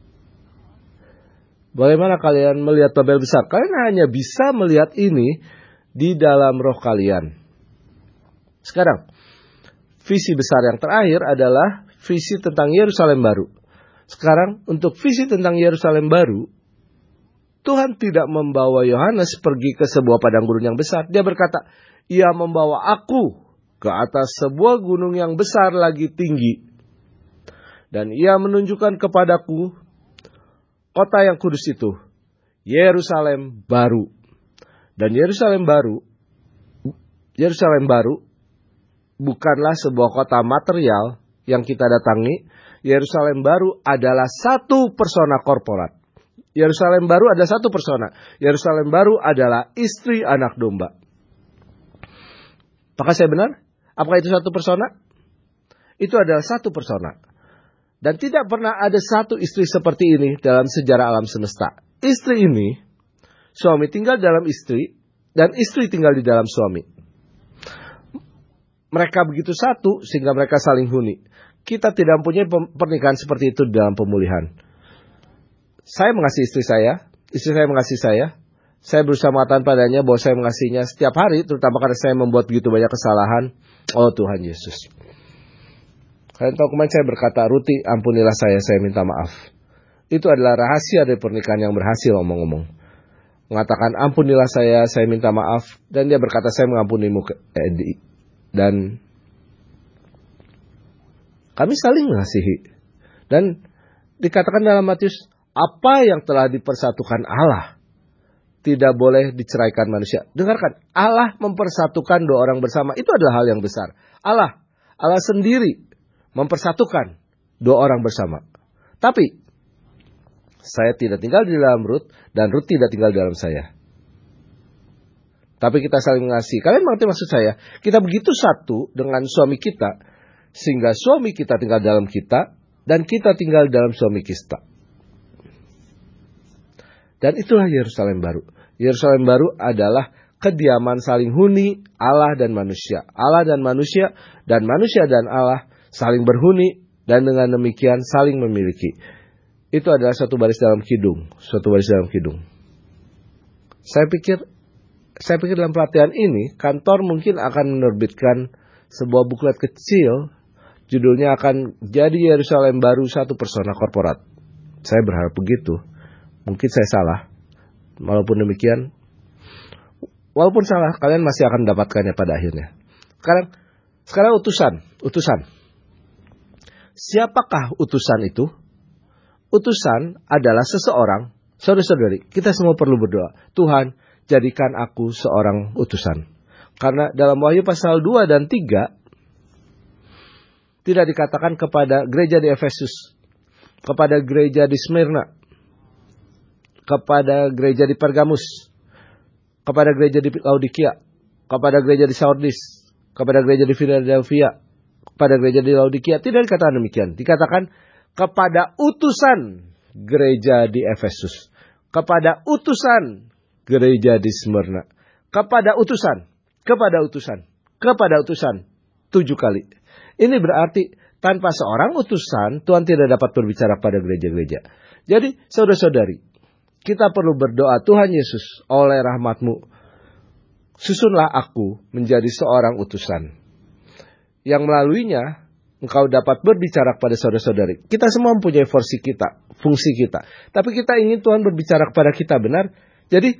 Bagaimana kalian melihat Babel besar? Kalian hanya bisa melihat ini di dalam roh kalian. Sekarang, visi besar yang terakhir adalah visi tentang Yerusalem baru. Sekarang, untuk visi tentang Yerusalem baru, Tuhan tidak membawa Yohanes pergi ke sebuah padang gurun yang besar. Dia berkata, ia membawa aku ke atas sebuah gunung yang besar lagi tinggi. Dan ia menunjukkan kepadaku kota yang kudus itu, Yerusalem baru. Dan Yerusalem baru, Yerusalem baru bukanlah sebuah kota material yang kita datangi. Yerusalem baru adalah satu persona korporat. Yerusalem baru ada satu persona. Yerusalem baru adalah istri anak domba. Apakah saya benar? Apakah itu satu persona? Itu adalah satu persona. Dan tidak pernah ada satu istri seperti ini dalam sejarah alam semesta. Istri ini, suami tinggal dalam istri, dan istri tinggal di dalam suami. Mereka begitu satu sehingga mereka saling huni. Kita tidak mempunyai pernikahan seperti itu dalam pemulihan. Saya mengasihi istri saya, istri saya mengasihi saya. Saya berusaha mengatakan padanya bahwa saya mengasihinya setiap hari, terutama karena saya membuat begitu banyak kesalahan. Oh Tuhan Yesus. Kalian tahu kemarin saya berkata, Ruti ampunilah saya, saya minta maaf. Itu adalah rahasia dari pernikahan yang berhasil omong-omong. Mengatakan ampunilah saya, saya minta maaf. Dan dia berkata saya mengampunimu. Eh, dan kami saling mengasihi. Dan dikatakan dalam Matius, apa yang telah dipersatukan Allah tidak boleh diceraikan manusia. Dengarkan, Allah mempersatukan dua orang bersama. Itu adalah hal yang besar. Allah, Allah sendiri mempersatukan dua orang bersama. Tapi saya tidak tinggal di dalam Ruth dan Ruth tidak tinggal di dalam saya. Tapi kita saling mengasihi. Kalian mengerti maksud saya? Kita begitu satu dengan suami kita sehingga suami kita tinggal dalam kita dan kita tinggal dalam suami kita. Dan itulah Yerusalem baru. Yerusalem baru adalah kediaman saling huni Allah dan manusia. Allah dan manusia dan manusia dan Allah saling berhuni dan dengan demikian saling memiliki. Itu adalah satu baris dalam kidung, suatu baris dalam kidung. Saya pikir saya pikir dalam pelatihan ini kantor mungkin akan menerbitkan sebuah buklet kecil, judulnya akan jadi Yerusalem baru satu persona korporat. Saya berharap begitu. Mungkin saya salah. Walaupun demikian, walaupun salah, kalian masih akan mendapatkannya pada akhirnya. Sekarang, sekarang utusan, utusan. Siapakah utusan itu? Utusan adalah seseorang, saudara-saudari, kita semua perlu berdoa. Tuhan, jadikan aku seorang utusan. Karena dalam Wahyu pasal dua dan tiga, tidak dikatakan kepada gereja di Efesus, kepada gereja di Smyrna, kepada gereja di Pergamus, kepada gereja di Laodikia, kepada gereja di Sardis, kepada gereja di Philadelphia, kepada gereja di Laodikia. Tidak dikatakan demikian. Dikatakan kepada utusan gereja di Efesus, kepada utusan gereja di Smyrna, kepada utusan, kepada utusan, kepada utusan, tujuh kali. Ini berarti tanpa seorang utusan, Tuhan tidak dapat berbicara pada gereja-gereja. Jadi saudara-saudari, kita perlu berdoa, Tuhan Yesus, oleh rahmat-Mu, susunlah aku menjadi seorang utusan. Yang melaluinya, Engkau dapat berbicara kepada saudara-saudari. Kita semua mempunyai fungsi kita, fungsi kita. Tapi kita ingin Tuhan berbicara kepada kita, benar? Jadi,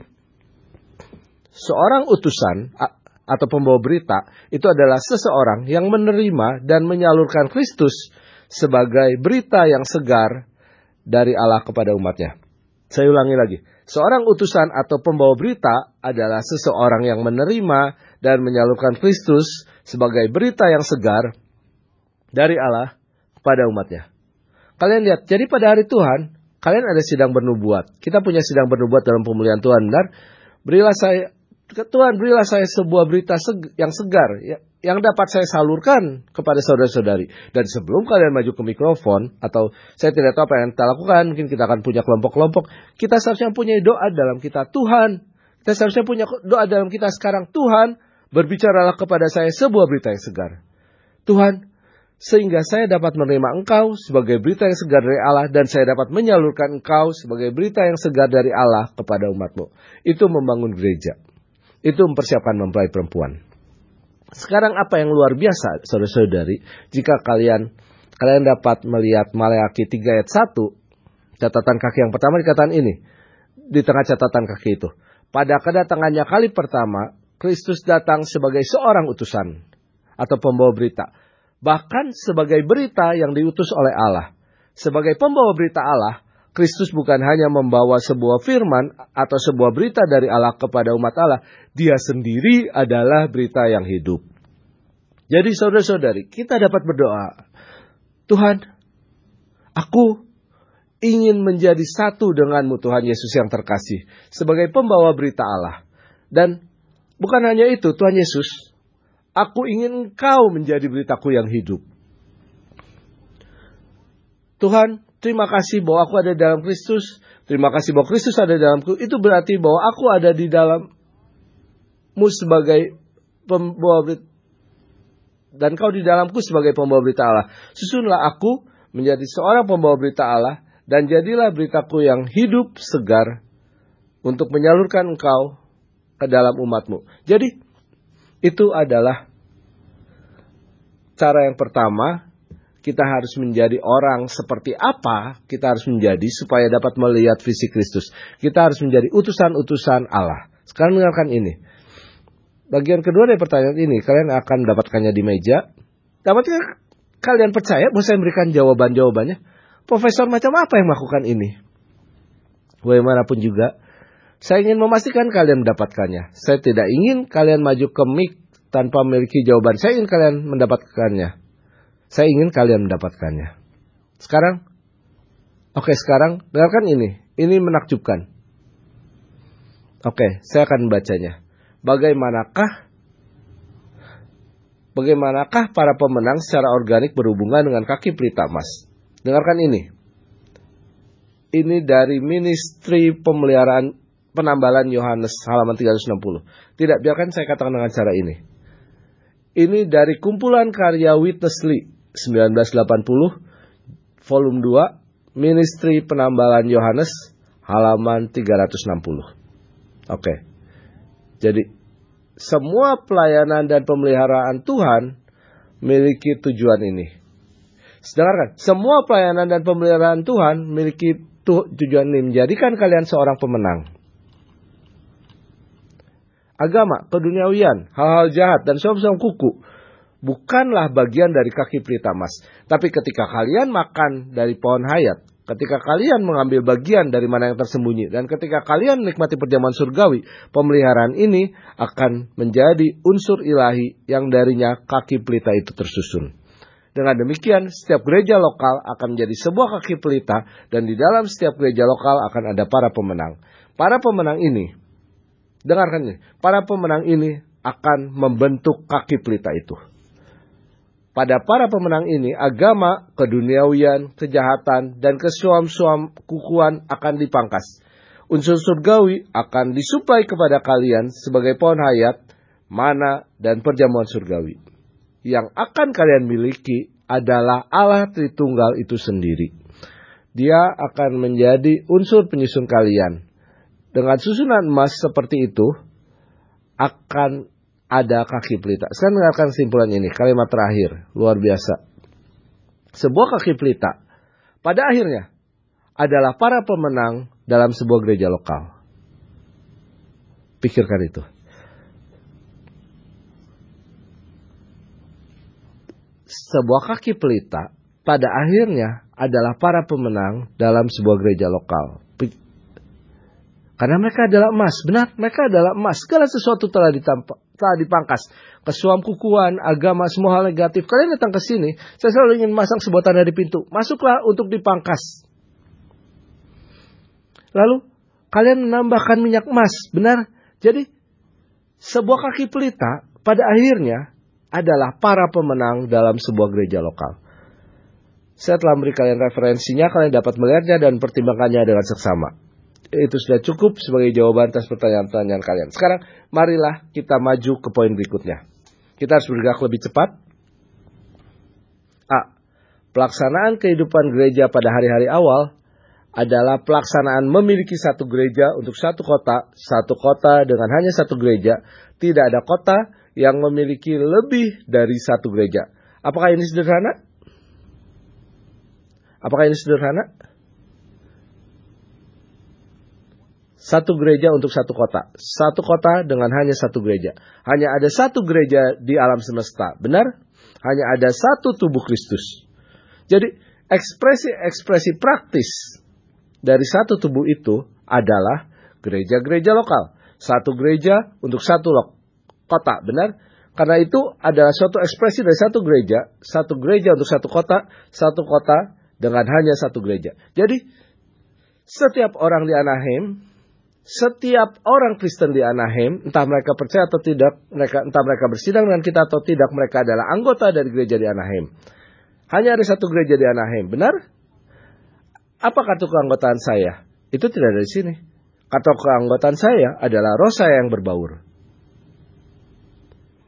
seorang utusan atau pembawa berita, itu adalah seseorang yang menerima dan menyalurkan Kristus sebagai berita yang segar dari Allah kepada umatnya. Saya ulangi lagi. Seorang utusan atau pembawa berita adalah seseorang yang menerima dan menyalurkan Kristus sebagai berita yang segar dari Allah kepada umatnya. Kalian lihat, jadi pada hari Tuhan, kalian ada sidang bernubuat. Kita punya sidang bernubuat dalam pemulihan Tuhan, benar? Berilah saya, Tuhan berilah saya sebuah berita seg- yang segar, ya, yang dapat saya salurkan kepada saudara-saudari. Dan sebelum kalian maju ke mikrofon, atau saya tidak tahu apa yang kita lakukan, mungkin kita akan punya kelompok-kelompok, kita seharusnya punya doa dalam kita, Tuhan, kita seharusnya punya doa dalam kita sekarang, Tuhan, berbicaralah kepada saya sebuah berita yang segar. Tuhan, sehingga saya dapat menerima Engkau sebagai berita yang segar dari Allah, dan saya dapat menyalurkan Engkau sebagai berita yang segar dari Allah kepada umat-Mu. Itu membangun gereja. Itu mempersiapkan mempelai perempuan. Sekarang apa yang luar biasa, saudara-saudari, jika kalian kalian dapat melihat Maleakhi tiga ayat satu, catatan kaki yang pertama dikatakan ini, di tengah catatan kaki itu. Pada kedatangannya kali pertama, Kristus datang sebagai seorang utusan atau pembawa berita. Bahkan sebagai berita yang diutus oleh Allah. Sebagai pembawa berita Allah, Kristus bukan hanya membawa sebuah firman atau sebuah berita dari Allah kepada umat Allah. Dia sendiri adalah berita yang hidup. Jadi saudara-saudari, kita dapat berdoa. Tuhan, aku ingin menjadi satu denganmu Tuhan Yesus yang terkasih. Sebagai pembawa berita Allah. Dan bukan hanya itu Tuhan Yesus. Aku ingin Engkau menjadi beritaku yang hidup. Tuhan, terima kasih bahwa aku ada dalam Kristus. Terima kasih bahwa Kristus ada dalamku. Itu berarti bahwa aku ada di dalam mu sebagai pembawa berita, dan kau di dalamku sebagai pembawa berita Allah. Susunlah aku menjadi seorang pembawa berita Allah, dan jadilah beritaku yang hidup segar untuk menyalurkan engkau ke dalam umatmu. Jadi itu adalah cara yang pertama. Kita harus menjadi orang seperti apa kita harus menjadi supaya dapat melihat visi Kristus. Kita harus menjadi utusan-utusan Allah. Sekarang dengarkan ini. Bagian kedua dari pertanyaan ini, kalian akan mendapatkannya di meja. Dapatkah kalian percaya bahwa saya memberikan jawaban-jawabannya? Profesor macam apa yang melakukan ini? Bagaimanapun juga, saya ingin memastikan kalian mendapatkannya. Saya tidak ingin kalian maju ke mic tanpa memiliki jawaban. Saya ingin kalian mendapatkannya. Saya ingin kalian mendapatkannya. Sekarang, oke sekarang, dengarkan ini. Ini menakjubkan. Oke, saya akan membacanya. Bagaimanakah, bagaimanakah para pemenang secara organik berhubungan dengan kaki pelita emas? Dengarkan ini. Ini dari Ministry Pemeliharaan Penambalan Yohanes halaman tiga ratus enam puluh. Tidak, biarkan saya katakan dengan cara ini. Ini dari kumpulan karya Witness Lee. sembilan belas delapan puluh volume dua Ministry Penambalan Yohanes halaman tiga ratus enam puluh. Oke. Jadi semua pelayanan dan pemeliharaan Tuhan memiliki tujuan ini. Sedangkan semua pelayanan dan pemeliharaan Tuhan memiliki tu- tujuan ini, menjadikan kalian seorang pemenang. Agama, keduniawian, hal-hal jahat dan suam-suam kuku bukanlah bagian dari kaki pelita emas. Tapi ketika kalian makan dari pohon hayat, ketika kalian mengambil bagian dari mana yang tersembunyi, dan ketika kalian menikmati perjamuan surgawi, pemeliharaan ini akan menjadi unsur ilahi yang darinya kaki pelita itu tersusun. Dengan demikian, setiap gereja lokal akan menjadi sebuah kaki pelita, dan di dalam setiap gereja lokal akan ada para pemenang. Para pemenang ini, dengarkan ini, para pemenang ini akan membentuk kaki pelita itu. Pada para pemenang ini, agama, keduniawian, kejahatan, dan kesuam-suam kukuan akan dipangkas. Unsur surgawi akan disuplai kepada kalian sebagai pohon hayat, mana, dan perjamuan surgawi. Yang akan kalian miliki adalah Allah Tritunggal itu sendiri. Dia akan menjadi unsur penyusun kalian. Dengan susunan emas seperti itu, akan ada kaki pelita. Sekarang dengarkan kesimpulan ini, kalimat terakhir, luar biasa. Sebuah kaki pelita, pada akhirnya, adalah para pemenang dalam sebuah gereja lokal. Pikirkan itu. Sebuah kaki pelita, pada akhirnya, adalah para pemenang dalam sebuah gereja lokal. Karena mereka adalah emas, benar, mereka adalah emas. Segala sesuatu telah ditampak, telah dipangkas. Kesuam kukuan, agama, semua hal negatif. Kalian datang ke sini, saya selalu ingin masang sebuah tanda di pintu. Masuklah untuk dipangkas. Lalu, kalian menambahkan minyak emas, benar. Jadi, sebuah kaki pelita, pada akhirnya, adalah para pemenang dalam sebuah gereja lokal. Saya telah memberi kalian referensinya, kalian dapat melihatnya dan pertimbangkannya dengan seksama. Itu sudah cukup sebagai jawaban atas pertanyaan-pertanyaan kalian. Sekarang marilah kita maju ke poin berikutnya. Kita harus bergerak lebih cepat. A. Pelaksanaan kehidupan gereja pada hari-hari awal adalah pelaksanaan memiliki satu gereja untuk satu kota, satu kota dengan hanya satu gereja. Tidak ada kota yang memiliki lebih dari satu gereja. Apakah ini sederhana? Apakah ini sederhana? Satu gereja untuk satu kota. Satu kota dengan hanya satu gereja. Hanya ada satu gereja di alam semesta. Benar? Hanya ada satu tubuh Kristus. Jadi ekspresi-ekspresi praktis dari satu tubuh itu adalah gereja-gereja lokal. Satu gereja untuk satu lo- kota. Benar? Karena itu adalah suatu ekspresi dari satu gereja. Satu gereja untuk satu kota. Satu kota dengan hanya satu gereja. Jadi setiap orang di Anaheim, setiap orang Kristen di Anaheim, entah mereka percaya atau tidak, mereka entah mereka bersidang dengan kita atau tidak, mereka adalah anggota dari gereja di Anaheim. Hanya ada satu gereja di Anaheim, benar? Apa kartu keanggotaan saya? Itu tidak dari sini. Kartu keanggotaan saya adalah roh saya yang berbaur.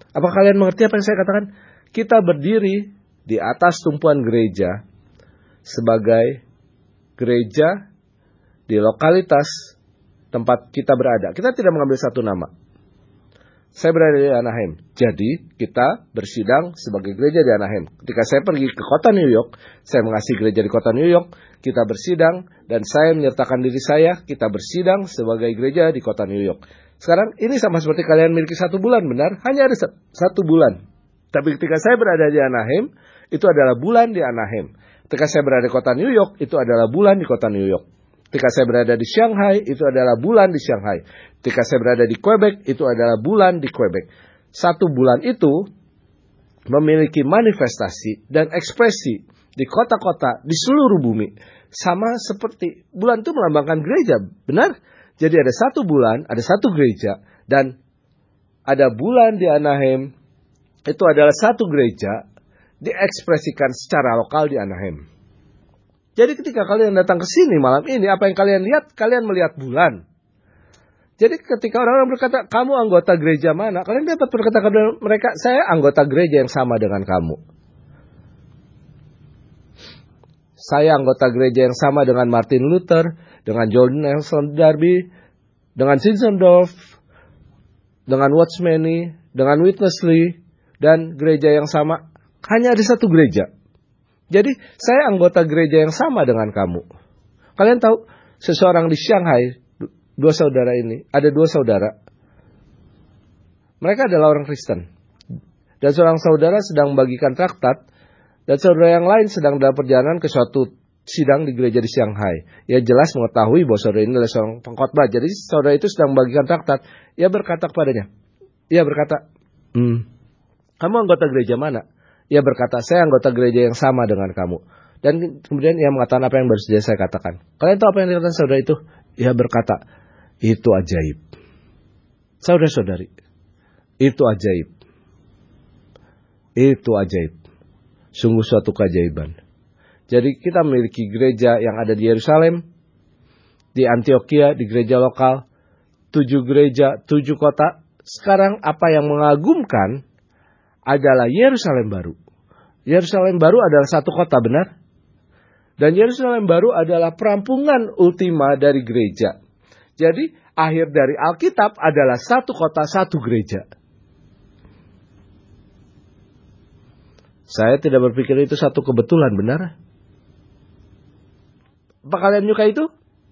Apa kalian mengerti apa yang saya katakan? Kita berdiri di atas tumpuan gereja sebagai gereja di lokalitas tempat kita berada. Kita tidak mengambil satu nama. Saya berada di Anaheim. Jadi kita bersidang sebagai gereja di Anaheim. Ketika saya pergi ke kota New York, saya mengasihi gereja di kota New York, kita bersidang dan saya menyertakan diri saya, kita bersidang sebagai gereja di kota New York. Sekarang ini sama seperti kalian memiliki satu bulan, benar? Hanya ada satu bulan. Tapi ketika saya berada di Anaheim, itu adalah bulan di Anaheim. Ketika saya berada di kota New York, itu adalah bulan di kota New York. Ketika saya berada di Shanghai, itu adalah bulan di Shanghai. Ketika saya berada di Quebec, itu adalah bulan di Quebec. Satu bulan itu memiliki manifestasi dan ekspresi di kota-kota di seluruh bumi. Sama seperti bulan itu melambangkan gereja, benar? Jadi ada satu bulan, ada satu gereja, dan ada bulan di Anaheim, itu adalah satu gereja, diekspresikan secara lokal di Anaheim. Jadi ketika kalian datang ke sini malam ini, apa yang kalian lihat? Kalian melihat bulan. Jadi ketika orang-orang berkata, kamu anggota gereja mana? Kalian dapat berkata kepada mereka, saya anggota gereja yang sama dengan kamu. Saya anggota gereja yang sama dengan Martin Luther, dengan John Nelson Darby, dengan Zinzendorf, dengan Watchmeni, dengan Witness Lee, dan gereja yang sama. Hanya ada satu gereja. Jadi saya anggota gereja yang sama dengan kamu. Kalian tahu seseorang di Shanghai, dua saudara ini, ada dua saudara. Mereka adalah orang Kristen. Dan seorang saudara sedang membagikan traktat. Dan saudara yang lain sedang dalam perjalanan ke suatu sidang di gereja di Shanghai. Ia jelas mengetahui bahwa saudara ini adalah seorang pengkhotbah. Jadi saudara itu sedang membagikan traktat. Ia berkata kepadanya. Ia berkata, hmm, kamu anggota gereja mana? Ia berkata, saya anggota gereja yang sama dengan kamu. Dan kemudian ia mengatakan apa yang baru saja saya katakan. Kalian tahu apa yang dikatakan saudara itu? Ia berkata, itu ajaib. Saudara-saudari, itu ajaib. Itu ajaib. Sungguh suatu keajaiban. Jadi kita memiliki gereja yang ada di Yerusalem, di Antioquia, di gereja lokal, tujuh gereja, tujuh kota. Sekarang apa yang mengagumkan adalah Yerusalem baru. Yerusalem baru adalah satu kota, benar? Dan Yerusalem baru adalah perampungan ultima dari gereja. Jadi akhir dari Alkitab adalah satu kota, satu gereja. Saya tidak berpikir itu satu kebetulan, benar? Apa kalian menyuka itu?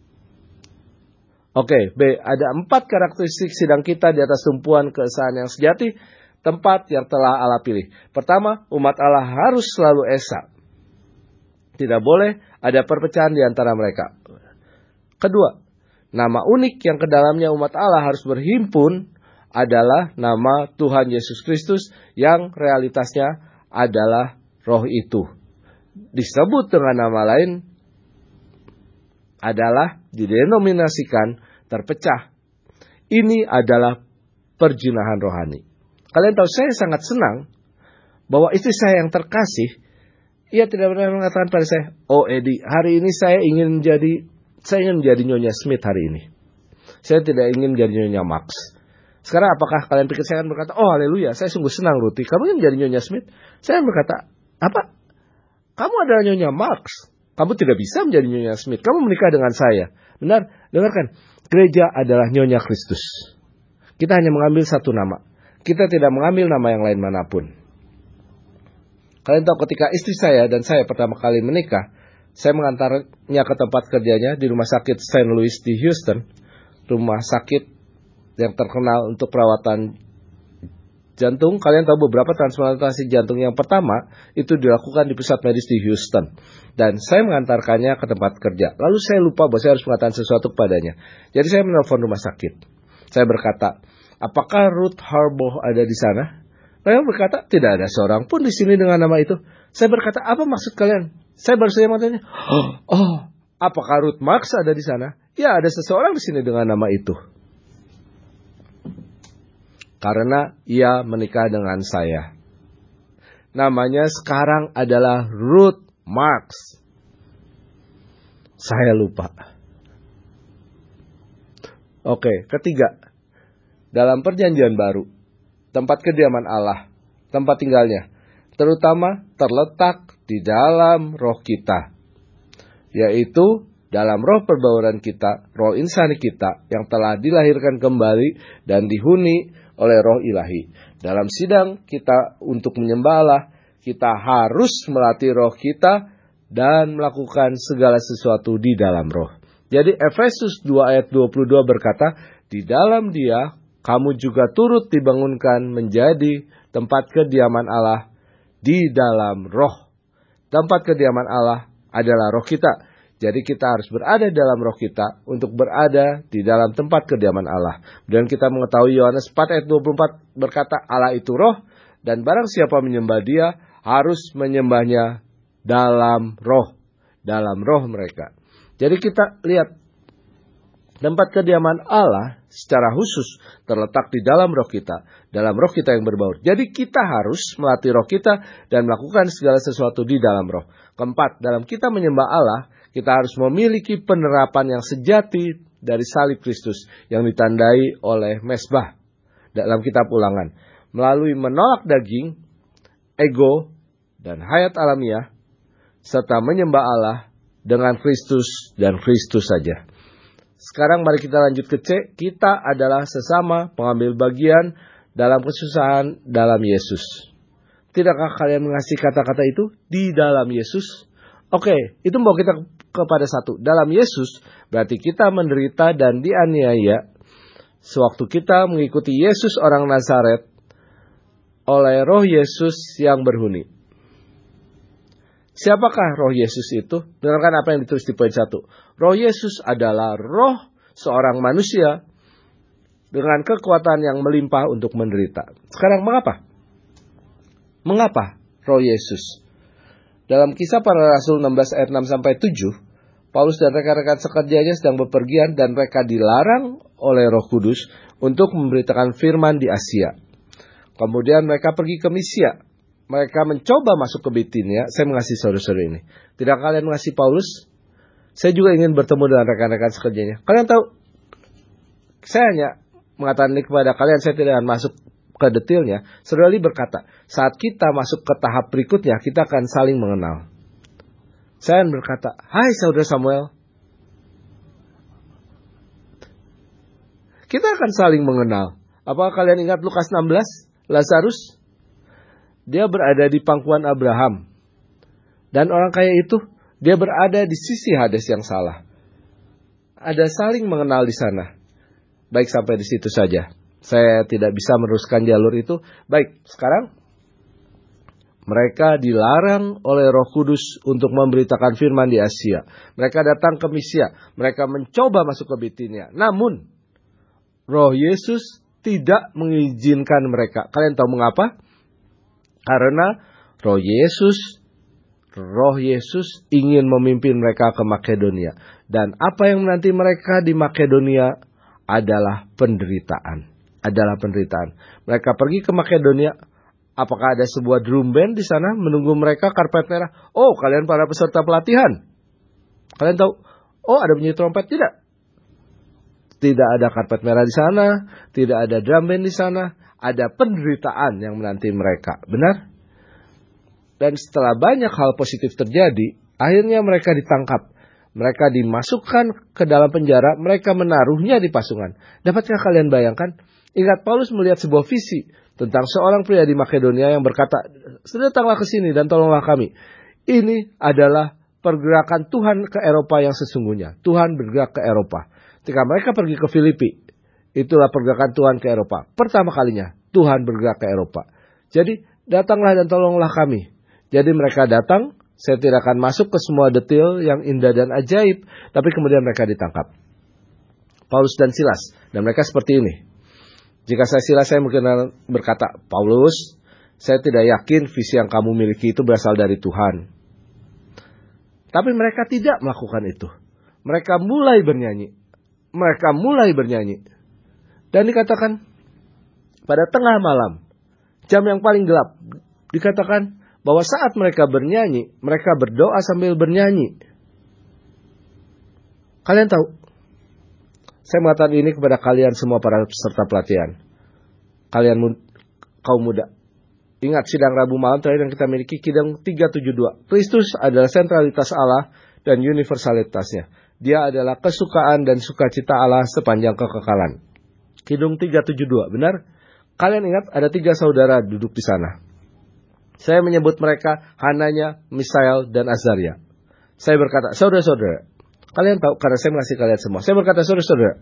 Oke, B. Ada empat karakteristik sidang kita di atas tumpuan keesaan yang sejati. Tempat yang telah Allah pilih. Pertama, umat Allah harus selalu esa. Tidak boleh ada perpecahan di antara mereka. Kedua, nama unik yang ke dalamnya umat Allah harus berhimpun adalah nama Tuhan Yesus Kristus yang realitasnya adalah Roh itu. Disebut dengan nama lain adalah didenominasikan terpecah. Ini adalah perjinahan rohani. Kalian tahu saya sangat senang bahwa istri saya yang terkasih, ia tidak pernah mengatakan pada saya, oh Edi, hari ini saya ingin menjadi, saya ingin menjadi Nyonya Smith hari ini. Saya tidak ingin menjadi Nyonya Marx. Sekarang apakah kalian pikir saya akan berkata, oh haleluya, saya sungguh senang Ruti, kamu ingin menjadi Nyonya Smith? Saya berkata, apa? Kamu adalah Nyonya Marx. Kamu tidak bisa menjadi Nyonya Smith. Kamu menikah dengan saya. Benar? Dengarkan, gereja adalah Nyonya Kristus. Kita hanya mengambil satu nama. Kita tidak mengambil nama yang lain manapun. Kalian tahu ketika istri saya dan saya pertama kali menikah, saya mengantarnya ke tempat kerjanya di rumah sakit Saint Louis di Houston. Rumah sakit yang terkenal untuk perawatan jantung. Kalian tahu beberapa transplantasi jantung yang pertama itu dilakukan di pusat medis di Houston. Dan saya mengantarkannya ke tempat kerja. Lalu saya lupa bahwa saya harus mengatakan sesuatu kepadanya. Jadi saya menelpon rumah sakit. Saya berkata, apakah Ruth Harbaugh ada di sana? Mereka berkata, tidak ada seorang pun di sini dengan nama itu. Saya berkata, apa maksud kalian? Saya baru saja mengatakannya, oh, oh, apakah Ruth Marx ada di sana? Ya, ada seseorang di sini dengan nama itu. Karena ia menikah dengan saya. Namanya sekarang adalah Ruth Marx. Saya lupa. Oke, ketiga. Dalam perjanjian baru, tempat kediaman Allah, tempat tinggalnya, terutama terletak di dalam roh kita, yaitu dalam roh perbauran kita, roh insani kita yang telah dilahirkan kembali dan dihuni oleh roh ilahi. Dalam sidang kita untuk menyembah Allah, kita harus melatih roh kita dan melakukan segala sesuatu di dalam roh. Jadi Efesus dua ayat dua puluh dua berkata, di dalam Dia kamu juga turut dibangunkan menjadi tempat kediaman Allah di dalam roh. Tempat kediaman Allah adalah roh kita. Jadi kita harus berada dalam roh kita untuk berada di dalam tempat kediaman Allah. Dan kita mengetahui Yohanes empat ayat dua puluh empat berkata, Allah itu roh, dan barang siapa menyembah Dia harus menyembahnya dalam roh, dalam roh mereka. Jadi kita lihat, tempat kediaman Allah secara khusus terletak di dalam roh kita, dalam roh kita yang berbaur. Jadi kita harus melatih roh kita dan melakukan segala sesuatu di dalam roh. Keempat, dalam kita menyembah Allah, kita harus memiliki penerapan yang sejati dari salib Kristus yang ditandai oleh mezbah dalam kitab Ulangan. Melalui menolak daging, ego, dan hayat alamiah, serta menyembah Allah dengan Kristus dan Kristus saja. Sekarang mari kita lanjut ke C. Kita adalah sesama pengambil bagian dalam kesusahan dalam Yesus. Tidakkah kalian mengasihi kata-kata itu? Di dalam Yesus. Oke, itu membawa kita kepada satu. Dalam Yesus berarti kita menderita dan dianiaya sewaktu kita mengikuti Yesus orang Nazaret oleh roh Yesus yang berhuni. Siapakah roh Yesus itu? Dengarkan apa yang ditulis di poin satu. Roh Yesus adalah roh seorang manusia dengan kekuatan yang melimpah untuk menderita. Sekarang mengapa? Mengapa roh Yesus? Dalam Kisah Para Rasul enam belas ayat enam sampai tujuh, Paulus dan rekan-rekan sekerjanya sedang bepergian dan mereka dilarang oleh Roh Kudus untuk memberitakan firman di Asia. Kemudian mereka pergi ke Misia. Mereka mencoba masuk ke Bitinia. Saya mengasihi saudara-saudara ini. Tidak kalian mengasihi Paulus? Saya juga ingin bertemu dengan rekan-rekan sekerjanya. Kalian tahu, saya hanya mengatakan ini kepada kalian, saya tidak akan masuk ke detailnya. Saudara Lee berkata, saat kita masuk ke tahap berikutnya, kita akan saling mengenal. Saya berkata, hai saudara Samuel. Kita akan saling mengenal. Apakah kalian ingat Lukas enam belas? Lazarus? Dia berada di pangkuan Abraham. Dan orang kaya itu, dia berada di sisi Hades yang salah. Ada saling mengenal di sana. Baik, sampai di situ saja. Saya tidak bisa meneruskan jalur itu. Baik, sekarang mereka dilarang oleh Roh Kudus untuk memberitakan firman di Asia. Mereka datang ke Misia. Mereka mencoba masuk ke Bitinia. Namun, Roh Yesus tidak mengizinkan mereka. Kalian tahu mengapa? Karena Roh Yesus, Roh Yesus ingin memimpin mereka ke Makedonia. Dan apa yang menanti mereka di Makedonia adalah penderitaan. Adalah penderitaan. Mereka pergi ke Makedonia. Apakah ada sebuah drum band di sana menunggu mereka, karpet merah? Oh, kalian para peserta pelatihan. Kalian tahu? Oh, ada bunyi trompet? Tidak. Tidak ada karpet merah di sana. Tidak ada drum band di sana. Ada penderitaan yang menanti mereka. Benar? Dan setelah banyak hal positif terjadi, akhirnya mereka ditangkap. Mereka dimasukkan ke dalam penjara. Mereka menaruhnya di pasungan. Dapatkah kalian bayangkan? Ingat, Paulus melihat sebuah visi tentang seorang pria di Makedonia yang berkata, datanglah ke sini dan tolonglah kami. Ini adalah pergerakan Tuhan ke Eropa yang sesungguhnya. Tuhan bergerak ke Eropa. Ketika mereka pergi ke Filipi, itulah pergerakan Tuhan ke Eropa. Pertama kalinya Tuhan bergerak ke Eropa. Jadi datanglah dan tolonglah kami. Jadi mereka datang. Saya tidak akan masuk ke semua detail yang indah dan ajaib. Tapi kemudian mereka ditangkap. Paulus dan Silas. Dan mereka seperti ini. Jika saya Silas, saya mungkin berkata, Paulus, saya tidak yakin visi yang kamu miliki itu berasal dari Tuhan. Tapi mereka tidak melakukan itu. Mereka mulai bernyanyi. Mereka mulai bernyanyi. Dan dikatakan pada tengah malam, jam yang paling gelap, dikatakan bahwa saat mereka bernyanyi, mereka berdoa sambil bernyanyi. Kalian tahu, saya mengatakan ini kepada kalian semua para peserta pelatihan. Kalian kaum muda. Ingat sidang Rabu malam terakhir yang kita miliki, Kidung tiga tujuh dua. Kristus adalah sentralitas Allah dan universalitasnya. Dia adalah kesukaan dan sukacita Allah sepanjang kekekalan. Kidung tiga tujuh dua, benar? Kalian ingat ada tiga saudara duduk di sana. Saya menyebut mereka Hananya, Misael, dan Azaria. Saya berkata, saudara-saudara, kalian tahu karena saya mengasihi kalian semua. Saya berkata, saudara-saudara,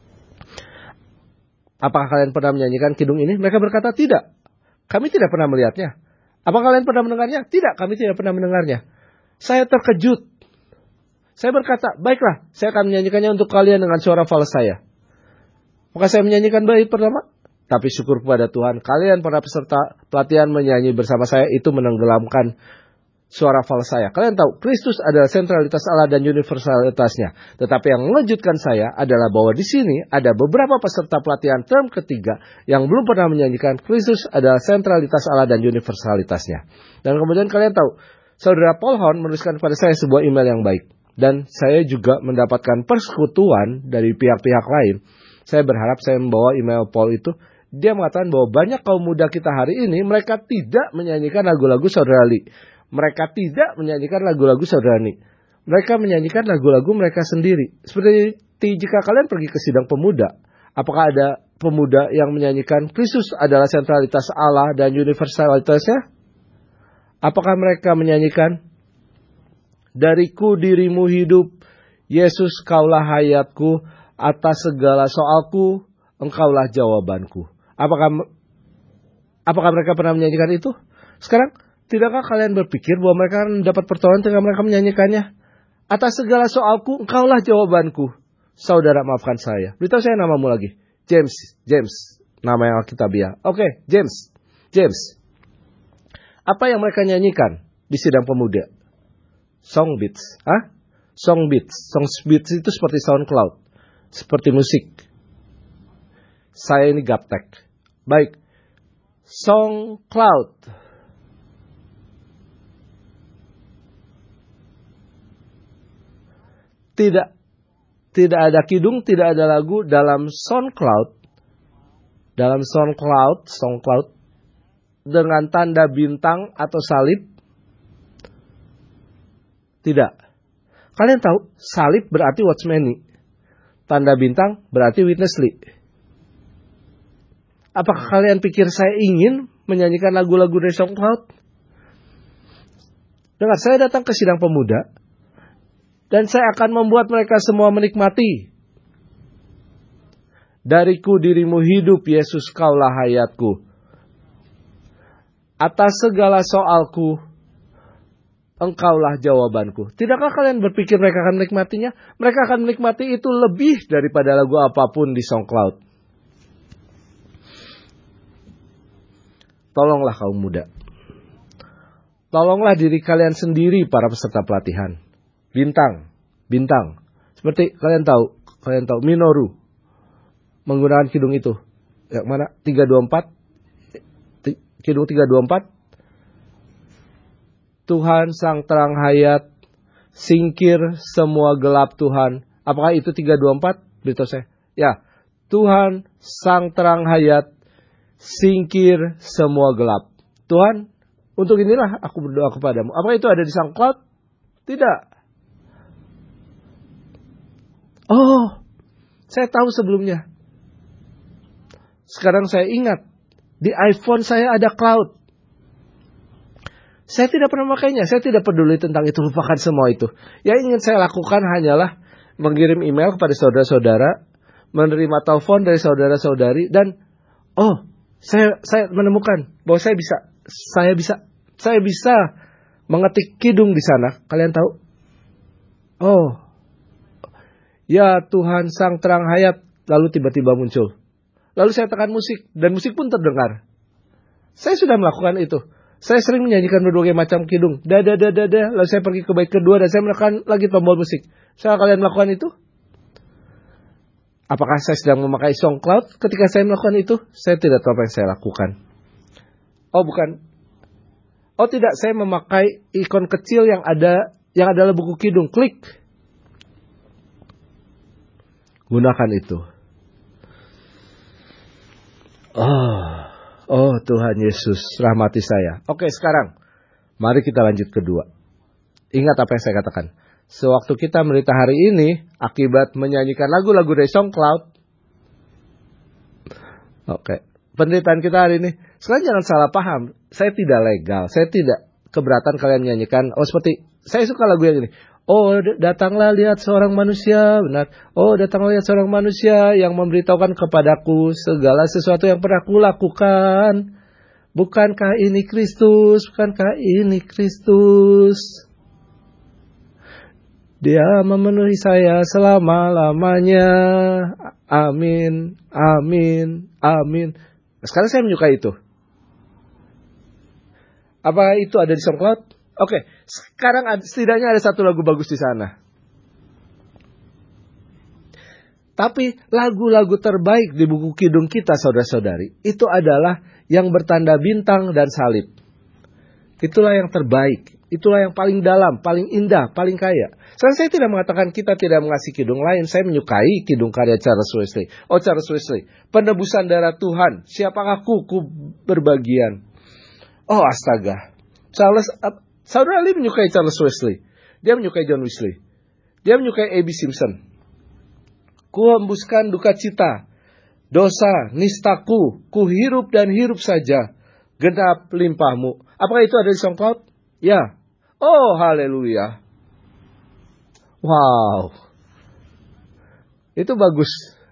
apakah kalian pernah menyanyikan kidung ini? Mereka berkata, tidak. Kami tidak pernah melihatnya. Apakah kalian pernah mendengarnya? Tidak, kami tidak pernah mendengarnya. Saya terkejut. Saya berkata, baiklah, saya akan menyanyikannya untuk kalian dengan suara fals saya. Maka saya menyanyikan bait pertama. Tapi syukur kepada Tuhan, kalian para peserta pelatihan menyanyi bersama saya itu menenggelamkan suara fals saya. Kalian tahu, Kristus adalah sentralitas Allah dan universalitasnya. Tetapi yang mengejutkan saya adalah bahwa di sini ada beberapa peserta pelatihan term ketiga yang belum pernah menyanyikan Kristus adalah sentralitas Allah dan universalitasnya. Dan kemudian kalian tahu, saudara Paul Horn menuliskan kepada saya sebuah email yang baik. Dan saya juga mendapatkan persekutuan dari pihak-pihak lain. Saya berharap saya membawa email Paul itu. Dia mengatakan bahwa banyak kaum muda kita hari ini, mereka tidak menyanyikan lagu-lagu saudara Li. Mereka tidak menyanyikan lagu-lagu saudara Ni. Mereka menyanyikan lagu-lagu mereka sendiri. Seperti jika kalian pergi ke sidang pemuda, apakah ada pemuda yang menyanyikan Kristus adalah sentralitas Allah dan universalitasnya? Apakah mereka menyanyikan dariku dirimu hidup, Yesus kaulah hayatku, atas segala soalku, engkaulah jawabanku. Apakah apakah mereka pernah menyanyikan itu? Sekarang, tidakkah kalian berpikir bahwa mereka akan dapat pertolongan ketika mereka menyanyikannya? Atas segala soalku, engkaulah jawabanku. Saudara, maafkan saya. Beritahu saya namamu lagi. James. James. Nama yang Alkitabiah. Oke, okay, James. James. Apa yang mereka nyanyikan di sidang pemuda? Song beats. Hah? Song beats. Song beats itu seperti SoundCloud. Seperti musik. Saya ini gaptek. Baik. SoundCloud. Tidak. Tidak ada kidung, tidak ada lagu dalam SoundCloud. Dalam SoundCloud. SoundCloud. Dengan tanda bintang atau salib. Tidak. Kalian tahu, salib berarti watchmani. Tanda bintang berarti witnessly. Apakah kalian pikir saya ingin menyanyikan lagu-lagu dari SoundCloud? Dengar, saya datang ke sidang pemuda. Dan saya akan membuat mereka semua menikmati. Dariku dirimu hidup, Yesus kaulah hayatku. Atas segala soalku, engkaulah jawabanku. Tidakkah kalian berpikir mereka akan menikmatinya? Mereka akan menikmati itu lebih daripada lagu apapun di SoundCloud. Tolonglah kaum muda. Tolonglah diri kalian sendiri para peserta pelatihan. Bintang. Bintang. Seperti kalian tahu. Kalian tahu Minoru. Menggunakan kidung itu. Yang mana? tiga dua empat. Kidung tiga dua empat. Tuhan sang terang hayat, singkir semua gelap Tuhan. Apakah itu tiga dua empat? Beritahu saya. Ya, Tuhan sang terang hayat, singkir semua gelap. Tuhan, untuk inilah aku berdoa kepadamu. Apakah itu ada di SoundCloud? Tidak. Oh, saya tahu sebelumnya. Sekarang saya ingat. Di iPhone saya ada cloud. Saya tidak pernah memakainya. Saya tidak peduli tentang itu. Lupakan semua itu. Yang ingin saya lakukan hanyalah mengirim email kepada saudara-saudara, menerima telepon dari saudara-saudari, dan oh, saya saya menemukan bahwa saya bisa, saya bisa, saya bisa mengetik kidung di sana. Kalian tahu? Oh, ya Tuhan sang terang hayat, lalu tiba-tiba muncul. Lalu saya tekan musik, dan musik pun terdengar. Saya sudah melakukan itu. Saya sering menyanyikan berbagai macam kidung. Dada, dada, dada. Lalu saya pergi ke bait kedua dan saya menekan lagi tombol musik. Saya kalian melakukan itu? Apakah saya sedang memakai SoundCloud ketika saya melakukan itu? Saya tidak tahu apa yang saya lakukan. Oh bukan. Oh tidak, saya memakai ikon kecil yang ada, yang adalah buku kidung. Klik. Gunakan itu. Oh, Oh Tuhan Yesus, rahmati saya. Oke, sekarang mari kita lanjut kedua. Ingat apa yang saya katakan. Sewaktu kita menderita hari ini, akibat menyanyikan lagu-lagu dari SoundCloud. Oke, penderitaan kita hari ini. Sekarang jangan salah paham. Saya tidak legal. Saya tidak keberatan kalian menyanyikan. Oh seperti, saya suka lagu yang ini. Oh datanglah lihat seorang manusia. Benar. Oh datanglah lihat seorang manusia yang memberitahukan kepadaku segala sesuatu yang pernah kulakukan. Bukankah ini Kristus? Bukankah ini Kristus? Dia memenuhi saya selama-lamanya. Amin, amin, amin. Sekarang saya menyukai itu. Apa itu ada di SoundCloud? Oke, sekarang ada, setidaknya ada satu lagu bagus di sana. Tapi lagu-lagu terbaik di buku kidung kita, saudara-saudari, itu adalah yang bertanda bintang dan salib. Itulah yang terbaik. Itulah yang paling dalam, paling indah, paling kaya. Sekarang saya tidak mengatakan kita tidak mengasihi kidung lain. Saya menyukai kidung karya Charles Wesley. Oh Charles Wesley, penebusan darah Tuhan. Siapakah aku? Ku berbagian. Oh astaga. Charles, uh, saudara Ali menyukai Charles Wesley. Dia menyukai John Wesley. Dia menyukai A B Simpson. Ku hembuskan duka cita, dosa, nistaku, ku hirup dan hirup saja. Genap limpahmu. Apakah itu ada di SoundCloud? Ya. Oh, haleluya. Wow. Itu bagus.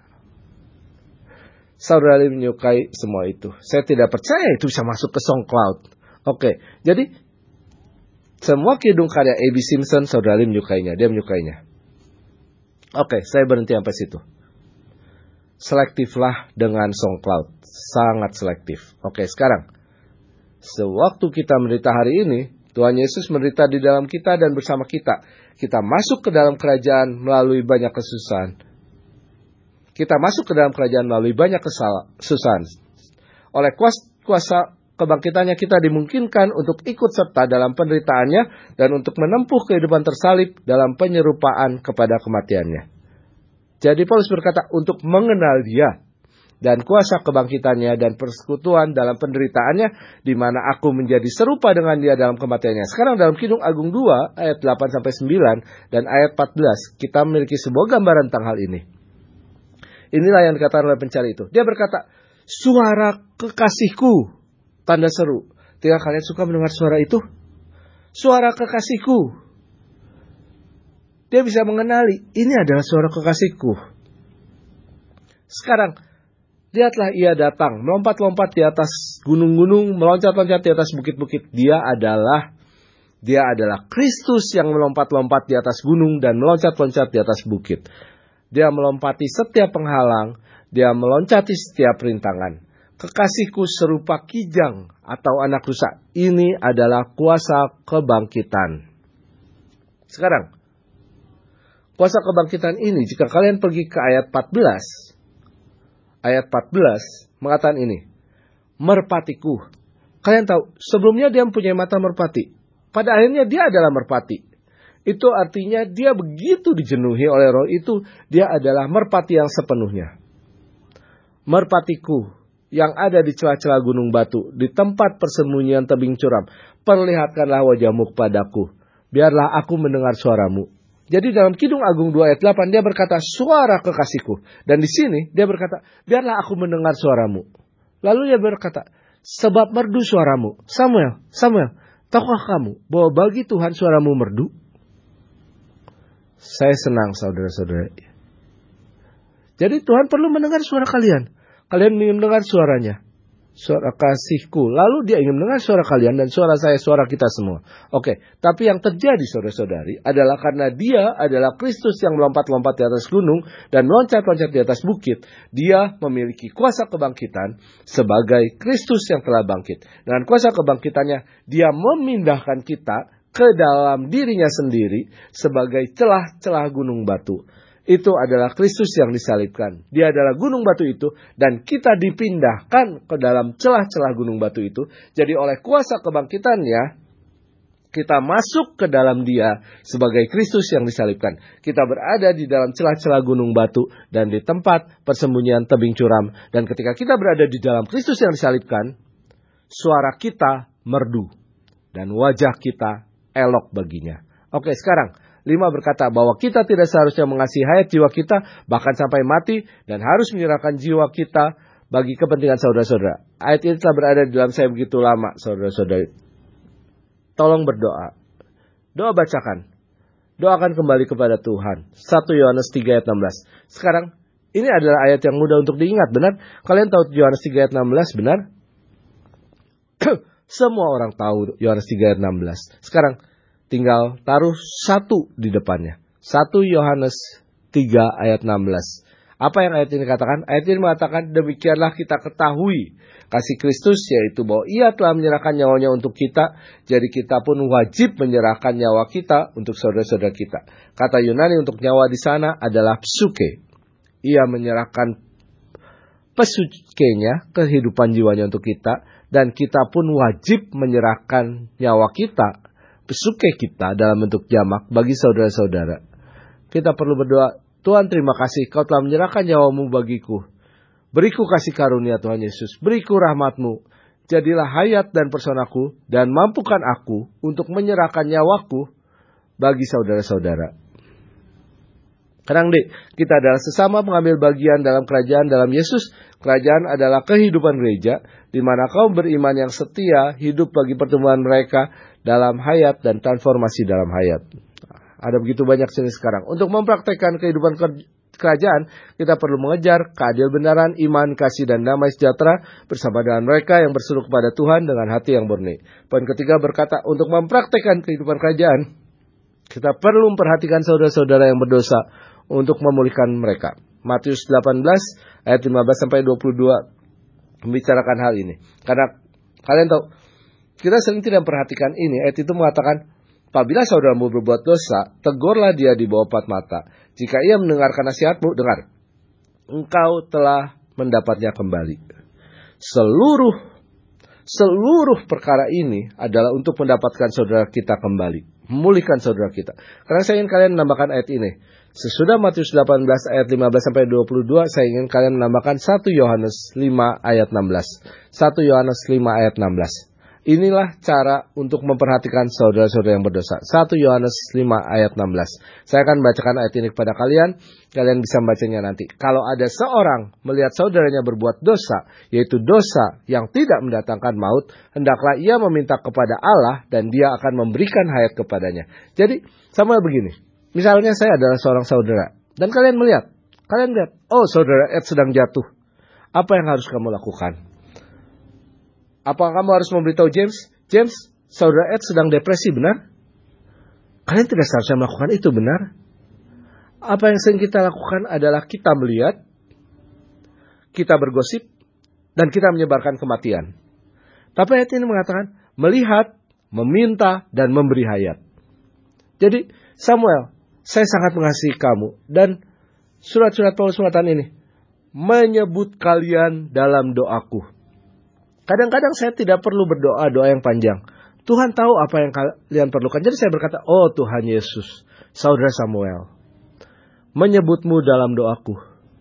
Saudara menyukai semua itu. Saya tidak percaya itu bisa masuk ke SoundCloud. Oke, jadi semua kidung karya A B Simpson, saudara menyukainya. Dia menyukainya. Oke, saya berhenti sampai situ. Selektiflah dengan SoundCloud. Sangat selektif. Oke, sekarang. Sewaktu kita menderita hari ini, Tuhan Yesus menderita di dalam kita dan bersama kita. Kita masuk ke dalam kerajaan melalui banyak kesusahan. Kita masuk ke dalam kerajaan melalui banyak kesusahan. Oleh kuasa kebangkitannya kita dimungkinkan untuk ikut serta dalam penderitaannya dan untuk menempuh kehidupan tersalib dalam penyerupaan kepada kematiannya. Jadi Paulus berkata untuk mengenal Dia dan kuasa kebangkitannya dan persekutuan dalam penderitaannya, di mana aku menjadi serupa dengan Dia dalam kematiannya. Sekarang dalam Kidung Agung dua ayat delapan sampai sembilan dan ayat empat belas kita memiliki sebuah gambaran tentang hal ini. Inilah yang dikatakan oleh pencari itu. Dia berkata, suara kekasihku, tanda seru. Tidak kalian suka mendengar suara itu? Suara kekasihku. Dia bisa mengenali, ini adalah suara kekasihku. Sekarang, lihatlah ia datang, melompat-lompat di atas gunung-gunung, meloncat-loncat di atas bukit-bukit. Dia adalah, dia adalah Kristus yang melompat-lompat di atas gunung dan meloncat-loncat di atas bukit. Dia melompati setiap penghalang, dia meloncati setiap rintangan. Kekasihku serupa kijang atau anak rusa. Ini adalah kuasa kebangkitan. Sekarang, kuasa kebangkitan ini, jika kalian pergi ke ayat empat belas, ayat empat belas mengatakan ini, merpatiku. Kalian tahu, sebelumnya dia mempunyai mata merpati. Pada akhirnya dia adalah merpati. Itu artinya dia begitu dijenuhi oleh roh itu, dia adalah merpati yang sepenuhnya. Merpatiku yang ada di celah-celah gunung batu, di tempat persembunyian tebing curam, perlihatkanlah wajahmu kepadaku. Biarlah aku mendengar suaramu. Jadi dalam Kidung Agung dua ayat delapan dia berkata suara kekasihku. Dan di sini dia berkata biarlah aku mendengar suaramu. Lalu dia berkata sebab merdu suaramu. Samuel, Samuel, tahukah kamu bahwa bagi Tuhan suaramu merdu? Saya senang saudara-saudara. Jadi Tuhan perlu mendengar suara kalian. Kalian ingin mendengar suaranya. Suara kasihku. Lalu dia ingin mendengar suara kalian dan suara saya, suara kita semua. Oke, tapi yang terjadi saudara-saudari adalah karena dia adalah Kristus yang melompat-lompat di atas gunung dan meloncat-loncat di atas bukit. Dia memiliki kuasa kebangkitan sebagai Kristus yang telah bangkit. Dengan kuasa kebangkitannya, dia memindahkan kita ke dalam dirinya sendiri sebagai celah-celah gunung batu. Itu adalah Kristus yang disalibkan. Dia adalah gunung batu itu. Dan kita dipindahkan ke dalam celah-celah gunung batu itu. Jadi oleh kuasa kebangkitannya, kita masuk ke dalam dia sebagai Kristus yang disalibkan. Kita berada di dalam celah-celah gunung batu. Dan di tempat persembunyian tebing curam. Dan ketika kita berada di dalam Kristus yang disalibkan, suara kita merdu, dan wajah kita elok baginya. Oke, sekarang lima berkata bahwa kita tidak seharusnya mengasihi hayat jiwa kita, bahkan sampai mati, dan harus menyerahkan jiwa kita bagi kepentingan saudara-saudara. Ayat ini telah berada di dalam saya begitu lama, saudara-saudari. Tolong berdoa. Doa bacakan. Doakan kembali kepada Tuhan. satu Yohanes tiga ayat enam belas. Sekarang, ini adalah ayat yang mudah untuk diingat, benar? Kalian tahu Yohanes tiga ayat enam belas, benar? Semua orang tahu Yohanes tiga ayat enam belas. Sekarang, tinggal taruh satu di depannya. satu Yohanes tiga ayat enam belas. Apa yang ayat ini katakan? Ayat ini mengatakan, demikianlah kita ketahui kasih Kristus, yaitu bahwa Ia telah menyerahkan nyawanya untuk kita, jadi kita pun wajib menyerahkan nyawa kita untuk saudara-saudara kita. Kata Yunani untuk nyawa di sana adalah psuke. Ia menyerahkan pesukenya, kehidupan jiwanya untuk kita, dan kita pun wajib menyerahkan nyawa kita, pesuke kita dalam bentuk jamak bagi saudara-saudara. Kita perlu berdoa, Tuhan terima kasih Kau telah menyerahkan nyawamu bagiku. Beriku kasih karunia Tuhan Yesus, beriku rahmatmu. Jadilah hayat dan personaku, dan mampukan aku untuk menyerahkan nyawaku bagi saudara-saudara. Sekarang dek, kita adalah sesama pengambil bagian dalam kerajaan dalam Yesus. Kerajaan adalah kehidupan gereja, di mana kaum beriman yang setia hidup bagi pertumbuhan mereka dalam hayat dan transformasi dalam hayat. Ada begitu banyak sini sekarang. Untuk mempraktekkan kehidupan kerajaan, kita perlu mengejar keadil benaran, iman, kasih, dan damai sejahtera bersama dengan mereka yang berseru kepada Tuhan dengan hati yang murni. Poin ketiga berkata, untuk mempraktekkan kehidupan kerajaan, kita perlu memperhatikan saudara-saudara yang berdosa untuk memulihkan mereka. Matius delapan belas ayat lima belas sampai dua puluh dua membicarakan hal ini. Karena kalian tahu, kita sering tidak memperhatikan ini. Ayat itu mengatakan, apabila saudaramu berbuat dosa, tegurlah dia di bawah empat mata. Jika ia mendengarkan nasihatmu, dengar, engkau telah mendapatnya kembali. Seluruh seluruh perkara ini adalah untuk mendapatkan saudara kita kembali, memulihkan saudara kita. Karena saya ingin kalian menambahkan ayat ini. Sesudah Matius delapan belas ayat lima belas sampai dua puluh dua, saya ingin kalian menambahkan satu Yohanes lima ayat enam belas. satu Yohanes lima ayat enam belas. Inilah cara untuk memperhatikan saudara-saudara yang berdosa. satu Yohanes lima ayat enam belas. Saya akan bacakan ayat ini kepada kalian. Kalian bisa membacanya nanti. Kalau ada seorang melihat saudaranya berbuat dosa, yaitu dosa yang tidak mendatangkan maut, hendaklah ia meminta kepada Allah dan Dia akan memberikan hayat kepadanya. Jadi, sama begini. Misalnya saya adalah seorang saudara dan kalian melihat, kalian lihat, oh saudara Ed sedang jatuh. Apa yang harus kamu lakukan? Apakah kamu harus memberitahu James? James, saudara Ed sedang depresi, benar? Kalian tidak seharusnya melakukan itu, benar? Apa yang sering kita lakukan adalah kita melihat, kita bergosip, dan kita menyebarkan kematian. Tapi ayat ini mengatakan, melihat, meminta, dan memberi hayat. Jadi, Samuel, saya sangat mengasihi kamu. Dan surat-surat Paulus mengatakan ini, menyebut kalian dalam doaku. Kadang-kadang saya tidak perlu berdoa doa yang panjang. Tuhan tahu apa yang kalian perlukan. Jadi saya berkata, oh Tuhan Yesus, saudara Samuel, menyebutmu dalam doaku.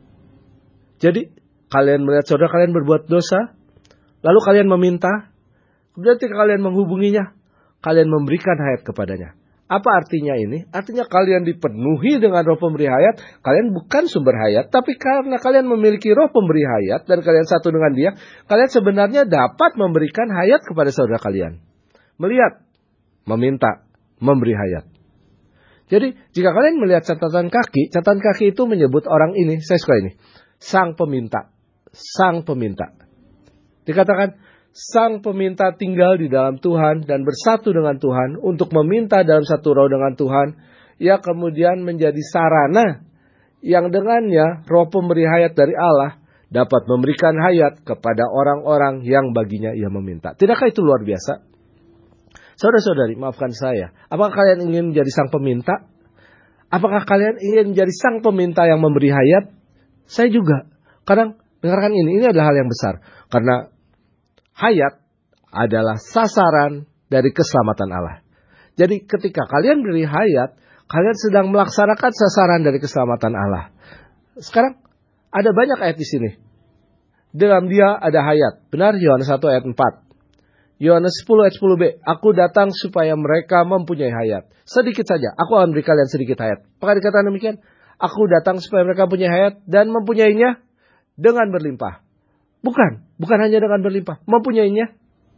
Jadi kalian melihat saudara kalian berbuat dosa, lalu kalian meminta, kemudian ketika kalian menghubunginya, kalian memberikan hayat kepadanya. Apa artinya ini? Artinya kalian dipenuhi dengan roh pemberi hayat. Kalian bukan sumber hayat, tapi karena kalian memiliki roh pemberi hayat dan kalian satu dengan Dia, kalian sebenarnya dapat memberikan hayat kepada saudara kalian. Melihat, meminta, memberi hayat. Jadi jika kalian melihat catatan kaki, catatan kaki itu menyebut orang ini, saya suka ini, sang peminta, sang peminta. Dikatakan, sang peminta tinggal di dalam Tuhan dan bersatu dengan Tuhan untuk meminta dalam satu roh dengan Tuhan. Ia kemudian menjadi sarana yang dengannya roh pemberi hayat dari Allah dapat memberikan hayat kepada orang-orang yang baginya ia meminta. Tidakkah itu luar biasa? Saudara-saudari, maafkan saya. Apakah kalian ingin menjadi sang peminta? Apakah kalian ingin menjadi sang peminta yang memberi hayat? Saya juga. Kadang dengarkan ini, ini adalah hal yang besar. Karena hayat adalah sasaran dari keselamatan Allah. Jadi ketika kalian beri hayat, kalian sedang melaksanakan sasaran dari keselamatan Allah. Sekarang ada banyak ayat di sini. Dalam Dia ada hayat. Benar, Yohanes satu ayat empat. Yohanes sepuluh ayat sepuluh b. Aku datang supaya mereka mempunyai hayat. Sedikit saja. Aku akan beri kalian sedikit hayat. Apakah dikatakan demikian? Aku datang supaya mereka mempunyai hayat dan mempunyainya dengan berlimpah. Bukan. Bukan hanya dengan berlimpah. Mempunyainya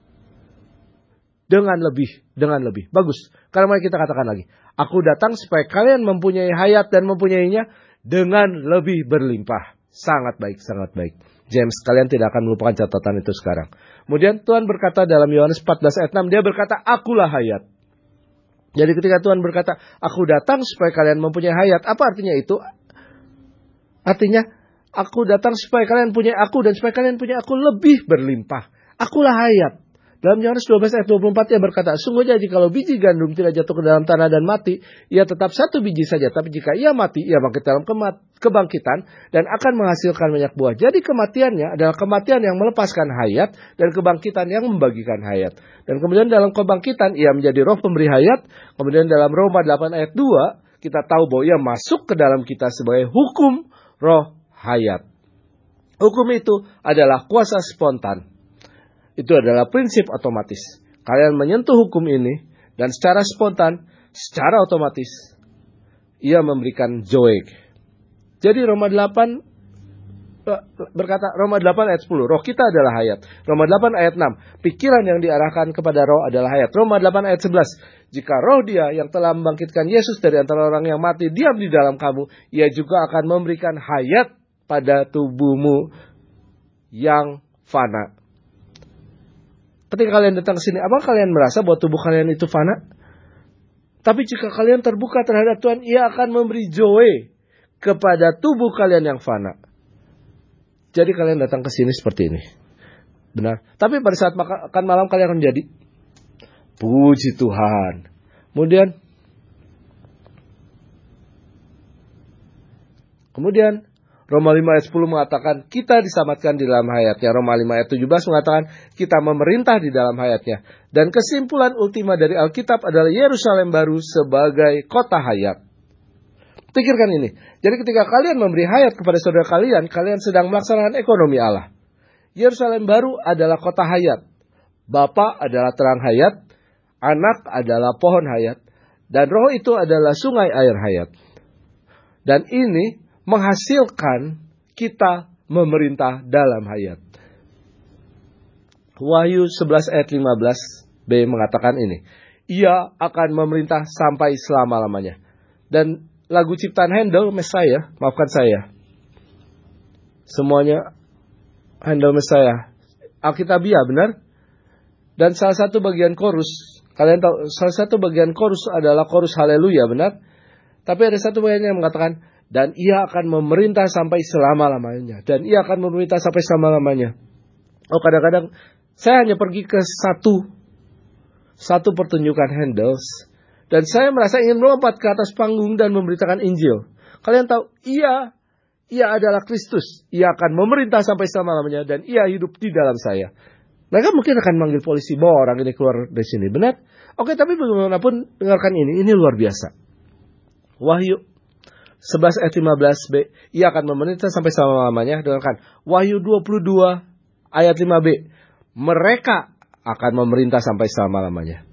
dengan lebih. Dengan lebih. Bagus. Karena mari kita katakan lagi. Aku datang supaya kalian mempunyai hayat dan mempunyainya dengan lebih berlimpah. Sangat baik. Sangat baik. James, kalian tidak akan melupakan catatan itu sekarang. Kemudian Tuhan berkata dalam Yohanes empat belas ayat enam, dia berkata, akulah hayat. Jadi ketika Tuhan berkata, aku datang supaya kalian mempunyai hayat. Apa artinya itu? Artinya, aku datang supaya kalian punya aku dan supaya kalian punya aku lebih berlimpah. Akulah hayat. Dalam Yohanes dua belas ayat dua puluh empat ia berkata, sungguhnya jikalau biji gandum tidak jatuh ke dalam tanah dan mati, ia tetap satu biji saja. Tapi jika ia mati, ia bangkit dalam kemat- kebangkitan dan akan menghasilkan banyak buah. Jadi kematiannya adalah kematian yang melepaskan hayat dan kebangkitan yang membagikan hayat. Dan kemudian dalam kebangkitan ia menjadi roh pemberi hayat. Kemudian dalam Roma delapan ayat dua kita tahu bahwa ia masuk ke dalam kita sebagai hukum roh hayat. Hukum itu adalah kuasa spontan. Itu adalah prinsip otomatis. Kalian menyentuh hukum ini dan secara spontan, secara otomatis ia memberikan joy. Jadi Roma delapan berkata, Roma delapan ayat sepuluh, roh kita adalah hayat. Roma delapan ayat enam, pikiran yang diarahkan kepada roh adalah hayat. Roma delapan ayat sebelas, jika roh dia yang telah membangkitkan Yesus dari antara orang yang mati diam di dalam kamu, ia juga akan memberikan hayat pada tubuhmu yang fana. Ketika kalian datang ke sini, apa kalian merasa bahwa tubuh kalian itu fana? Tapi jika kalian terbuka terhadap Tuhan, ia akan memberi joy kepada tubuh kalian yang fana. Jadi kalian datang ke sini seperti ini. Benar. Tapi pada saat makan malam kalian akan menjadi, puji Tuhan. Kemudian, kemudian, Roma lima ayat sepuluh mengatakan kita diselamatkan di dalam hayatnya. Roma lima ayat tujuh belas mengatakan kita memerintah di dalam hayatnya. Dan kesimpulan ultima dari Alkitab adalah Yerusalem baru sebagai kota hayat. Pikirkan ini. Jadi ketika kalian memberi hayat kepada saudara kalian, kalian sedang melaksanakan ekonomi Allah. Yerusalem baru adalah kota hayat. Bapa adalah terang hayat. Anak adalah pohon hayat. Dan roh itu adalah sungai air hayat. Dan ini menghasilkan kita memerintah dalam hayat. Wahyu sebelas ayat lima belas b mengatakan ini. Ia akan memerintah sampai selama-lamanya. Dan lagu ciptaan Handel, Messiah, maafkan saya. Semuanya Handel Messiah. Alkitabiah, benar? Dan salah satu bagian chorus, kalian tahu, salah satu bagian chorus adalah chorus haleluya, benar? Tapi ada satu bagian yang mengatakan, dan ia akan memerintah sampai selama-lamanya. Dan ia akan memerintah sampai selama-lamanya. Oh, kadang-kadang saya hanya pergi ke satu satu pertunjukan Handel. Dan saya merasa ingin melompat ke atas panggung dan memberitakan Injil. Kalian tahu, ia, ia adalah Kristus. Ia akan memerintah sampai selama-lamanya. Dan ia hidup di dalam saya. Mereka mungkin akan manggil polisi, bawa orang ini keluar dari sini. Benar? Oke, tapi bagaimanapun dengarkan ini. Ini luar biasa. Wahyu sebelas ayat lima belas b, ia akan memerintah sampai selama-lamanya. Dengarkan, Wahyu dua puluh dua ayat lima b, mereka akan memerintah sampai selama-lamanya.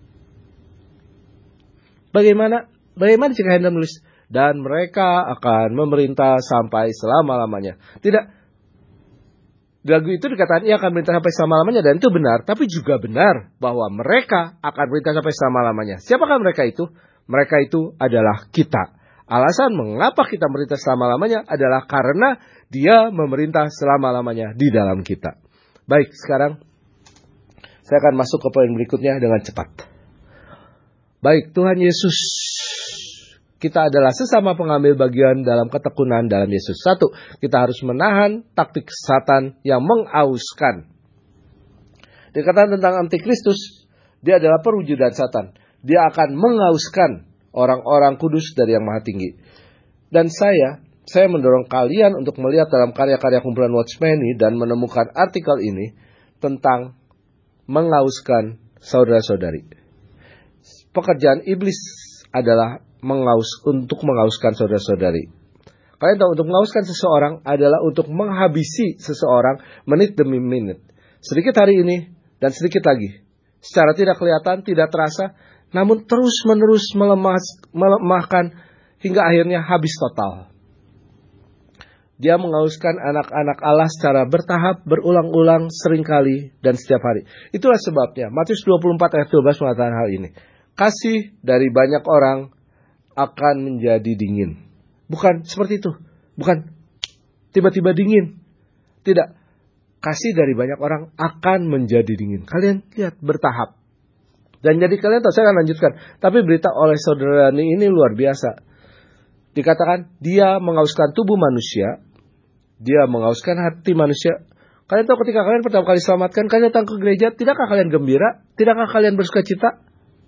Bagaimana? Bagaimana jika Anda menulis, dan mereka akan memerintah sampai selama-lamanya? Tidak. Di lagu itu dikatakan ia akan memerintah sampai selama-lamanya, dan itu benar. Tapi juga benar bahwa mereka akan memerintah sampai selama-lamanya. Siapakah mereka itu? Mereka itu adalah kita. Alasan mengapa kita memerintah selama-lamanya adalah karena dia memerintah selama-lamanya di dalam kita. Baik, sekarang saya akan masuk ke poin berikutnya dengan cepat. Baik, Tuhan Yesus, kita adalah sesama pengambil bagian dalam ketekunan dalam Yesus. Satu, kita harus menahan taktik Satan yang mengauskan. Dikatakan tentang antikristus, dia adalah perwujudan Satan. Dia akan mengauskan orang-orang kudus dari yang maha tinggi. Dan saya, saya mendorong kalian untuk melihat dalam karya-karya kumpulan Watchmeni dan menemukan artikel ini tentang mengauskan saudara-saudari. Pekerjaan iblis adalah mengaus untuk mengauskan saudara-saudari. Kalian tahu, untuk mengauskan seseorang adalah untuk menghabisi seseorang menit demi menit. Sedikit hari ini dan sedikit lagi. secara tidak kelihatan, tidak terasa, namun terus-menerus melemah, melemahkan hingga akhirnya habis total. Dia menghauskan anak-anak Allah secara bertahap, berulang-ulang, seringkali, dan setiap hari. Itulah sebabnya Matius dua puluh empat ayat dua belas mengatakan hal ini. Kasih dari banyak orang akan menjadi dingin. Bukan seperti itu. Bukan tiba-tiba dingin. Tidak. Kasih dari banyak orang akan menjadi dingin. Kalian lihat bertahap. Dan jadi kalian tahu, saya akan lanjutkan. Tapi berita oleh saudara ini luar biasa. Dikatakan dia menghauskan tubuh manusia. Dia menghauskan hati manusia. Kalian tahu ketika kalian pertama kali selamatkan, kalian datang ke gereja. Tidakkah kalian gembira? Tidakkah kalian bersuka cita?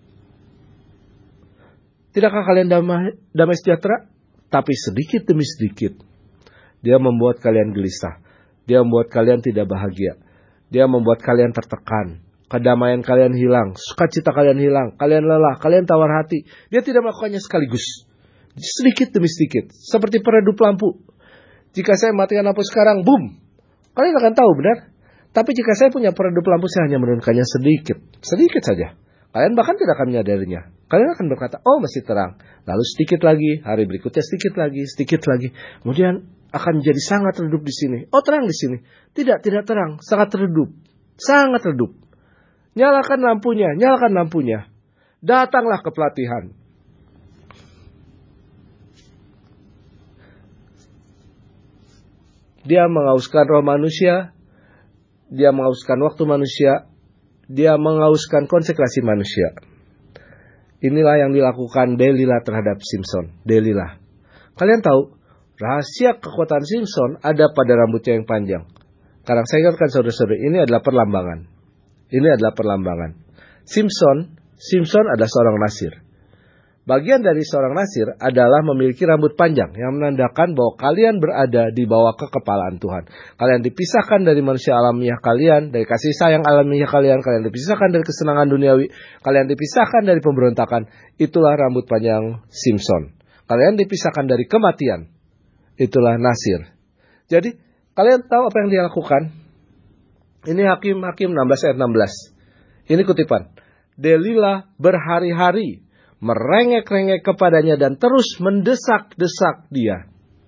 Tidakkah kalian damai, damai sejahtera? Tapi sedikit demi sedikit. Dia membuat kalian gelisah. Dia membuat kalian tidak bahagia. Dia membuat kalian tertekan. Kedamaian kalian hilang. Sukacita kalian hilang. Kalian lelah. Kalian tawar hati. Dia tidak melakukannya sekaligus. Sedikit demi sedikit. Seperti peredup lampu. Jika saya matikan lampu sekarang, boom. Kalian akan tahu benar. Tapi jika saya punya peredup lampu, saya hanya menurunkannya sedikit. Sedikit saja. Kalian bahkan tidak akan menyadarinya. Kalian akan berkata, oh masih terang. Lalu sedikit lagi. Hari berikutnya sedikit lagi. Sedikit lagi. Kemudian akan menjadi sangat redup di sini. Oh terang di sini. Tidak, tidak terang. Sangat redup. Sangat redup. Nyalakan lampunya. Nyalakan lampunya. Datanglah ke pelatihan. Dia menghauskan roh manusia. Dia menghauskan waktu manusia. Dia menghauskan konsekrasi manusia. Inilah yang dilakukan Delilah terhadap Simson. Delilah. Kalian tahu, rahasia kekuatan Simson ada pada rambutnya yang panjang. Karena saya ingatkan saudara-saudara, ini adalah perlambangan. Ini adalah perlambangan. Simson, Simson adalah seorang nasir. Bagian dari seorang nasir adalah memiliki rambut panjang yang menandakan bahwa kalian berada di bawah kekepalaan Tuhan. Kalian dipisahkan dari manusia alamiah kalian, dari kasih sayang alamiah kalian, kalian dipisahkan dari kesenangan duniawi, kalian dipisahkan dari pemberontakan. Itulah rambut panjang Simson. Kalian dipisahkan dari kematian. Itulah nasir. Jadi, kalian tahu apa yang dia lakukan? Ini Hakim-Hakim enam belas ayat enam belas. Ini kutipan. Delilah berhari-hari merengek-rengek kepadanya dan terus mendesak-desak dia.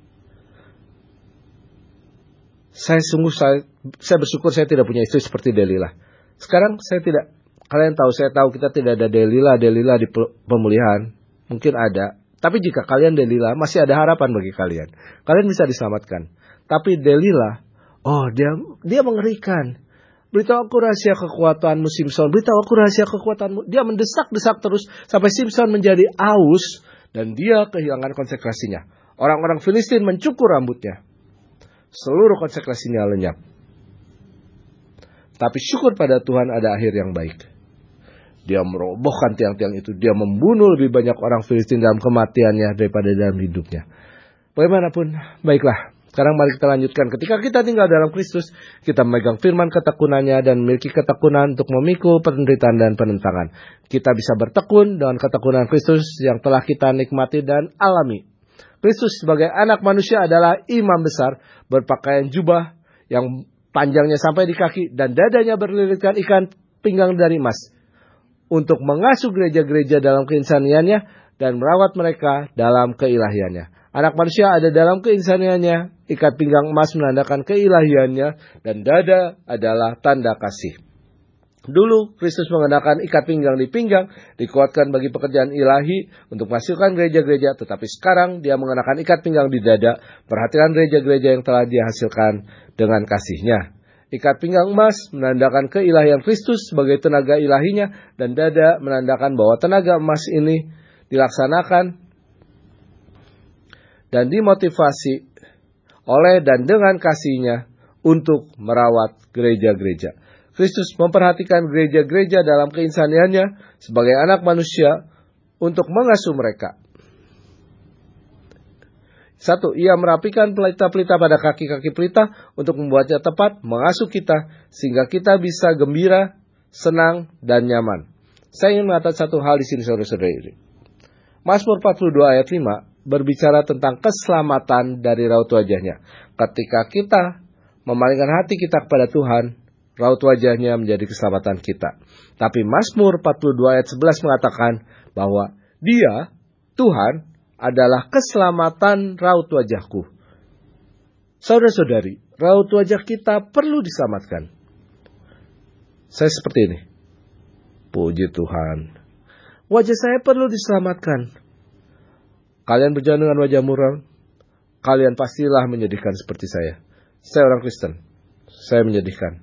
Saya sungguh saya, saya bersyukur saya tidak punya istri seperti Delilah. Sekarang saya tidak. Kalian tahu, saya tahu kita tidak ada Delilah, Delilah di pemulihan. Mungkin ada. Tapi jika kalian Delilah, masih ada harapan bagi kalian. Kalian bisa diselamatkan. Tapi Delilah, oh dia dia mengerikan. Beritahu aku rahasia kekuatanmu Simson. Beritahu aku rahasia kekuatanmu. Dia mendesak-desak terus sampai Simson menjadi aus dan dia kehilangan konsekrasinya. Orang-orang Filistin mencukur rambutnya. Seluruh konsekrasinya lenyap. Tapi syukur pada Tuhan ada akhir yang baik. Dia merobohkan tiang-tiang itu. Dia membunuh lebih banyak orang Filistin dalam kematiannya daripada dalam hidupnya. Bagaimanapun, baiklah. Sekarang mari kita lanjutkan. Ketika kita tinggal dalam Kristus, kita memegang firman ketekunannya dan memiliki ketekunan untuk memikul penderitaan dan penentangan. Kita bisa bertekun dengan ketekunan Kristus yang telah kita nikmati dan alami. Kristus sebagai anak manusia adalah imam besar, berpakaian jubah yang panjangnya sampai di kaki dan dadanya berlilitkan ikan pinggang dari emas, untuk mengasuh gereja-gereja dalam keinsaniannya dan merawat mereka dalam keilahiannya. Anak manusia ada dalam keinsaniannya, ikat pinggang emas menandakan keilahiannya, dan dada adalah tanda kasih. Dulu Kristus mengenakan ikat pinggang di pinggang, dikuatkan bagi pekerjaan ilahi untuk menghasilkan gereja-gereja, tetapi sekarang dia mengenakan ikat pinggang di dada, perhatikan gereja-gereja yang telah dia hasilkan dengan kasihnya. Ikat pinggang emas menandakan keilahian Kristus sebagai tenaga ilahinya, dan dada menandakan bahwa tenaga emas ini dilaksanakan dan dimotivasi oleh dan dengan kasihnya untuk merawat gereja-gereja. Kristus memperhatikan gereja-gereja dalam keinsaniannya sebagai anak manusia untuk mengasuh mereka. Satu, ia merapikan pelita-pelita pada kaki-kaki pelita untuk membuatnya tepat mengasuh kita sehingga kita bisa gembira, senang, dan nyaman. Saya ingin mengatakan satu hal di sini saudara-saudara ini. Mazmur empat puluh dua ayat lima berbicara tentang keselamatan dari raut wajahnya. Ketika kita memalingkan hati kita kepada Tuhan, raut wajahnya menjadi keselamatan kita. Tapi Mazmur empat puluh dua ayat sebelas mengatakan bahwa Dia, Tuhan, adalah keselamatan raut wajahku. Saudara-saudari, raut wajah kita perlu diselamatkan. Saya seperti ini. Puji Tuhan. Wajah saya perlu diselamatkan. Kalian berjalan dengan wajah muram, kalian pastilah menyedihkan seperti saya. Saya orang Kristen. Saya menyedihkan.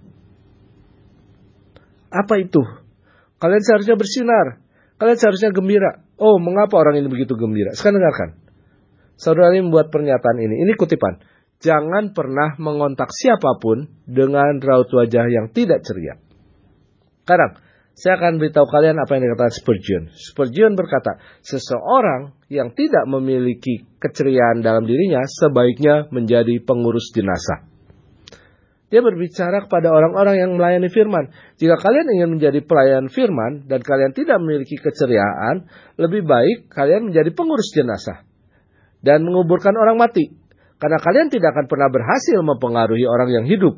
Apa itu? Kalian seharusnya bersinar. Kalian seharusnya gembira. Oh, mengapa orang ini begitu gembira? Sekarang dengarkan. Saudara ini membuat pernyataan ini. Ini kutipan. Jangan pernah mengontak siapapun dengan raut wajah yang tidak ceria. Sekarang, saya akan beritahu kalian apa yang dikatakan Spurgeon. Spurgeon berkata, seseorang yang tidak memiliki keceriaan dalam dirinya sebaiknya menjadi pengurus jenazah. Dia berbicara kepada orang-orang yang melayani firman. Jika kalian ingin menjadi pelayan firman dan kalian tidak memiliki keceriaan, lebih baik kalian menjadi pengurus jenazah dan menguburkan orang mati. Karena kalian tidak akan pernah berhasil mempengaruhi orang yang hidup.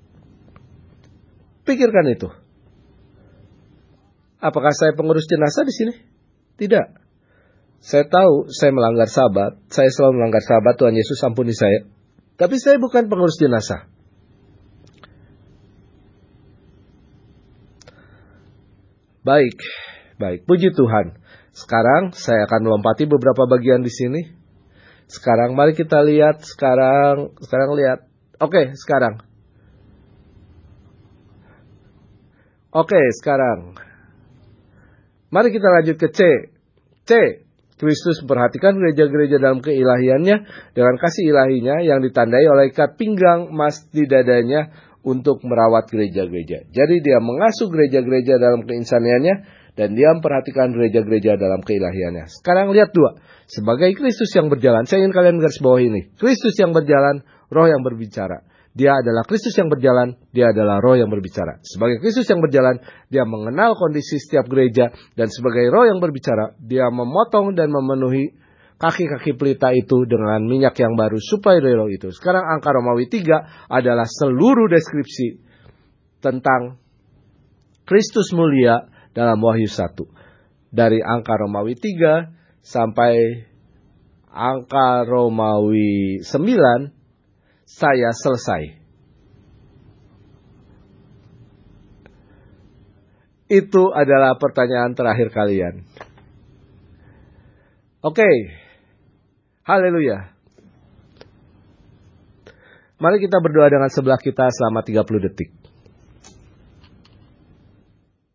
Pikirkan itu. Apakah saya pengurus jenazah di sini? Tidak. Saya tahu saya melanggar sabat. Saya selalu melanggar sabat. Tuhan Yesus ampuni saya. Tapi saya bukan pengurus jenazah. Baik, baik. Puji Tuhan. Sekarang saya akan melompati beberapa bagian di sini. Sekarang mari kita lihat. Sekarang, sekarang lihat. Oke, sekarang. Oke, sekarang. Mari kita lanjut ke C. C. Kristus memperhatikan gereja-gereja dalam keilahiannya dengan kasih ilahinya yang ditandai oleh ikat pinggang emas di dadanya untuk merawat gereja-gereja. Jadi dia mengasuh gereja-gereja dalam keinsaniannya dan dia memperhatikan gereja-gereja dalam keilahiannya. Sekarang lihat dua. Sebagai Kristus yang berjalan, saya ingin kalian garis bawah ini. Kristus yang berjalan, Roh yang berbicara. Dia adalah Kristus yang berjalan, dia adalah Roh yang berbicara. Sebagai Kristus yang berjalan, dia mengenal kondisi setiap gereja. Dan sebagai Roh yang berbicara, dia memotong dan memenuhi kaki-kaki pelita itu dengan minyak yang baru supaya Roh itu. Sekarang angka Romawi tiga adalah seluruh deskripsi tentang Kristus mulia dalam Wahyu satu. Dari angka Romawi tiga sampai angka Romawi sembilan. Saya selesai. Itu adalah pertanyaan terakhir kalian. Oke. Haleluya. Mari kita berdoa dengan sebelah kita selama tiga puluh detik.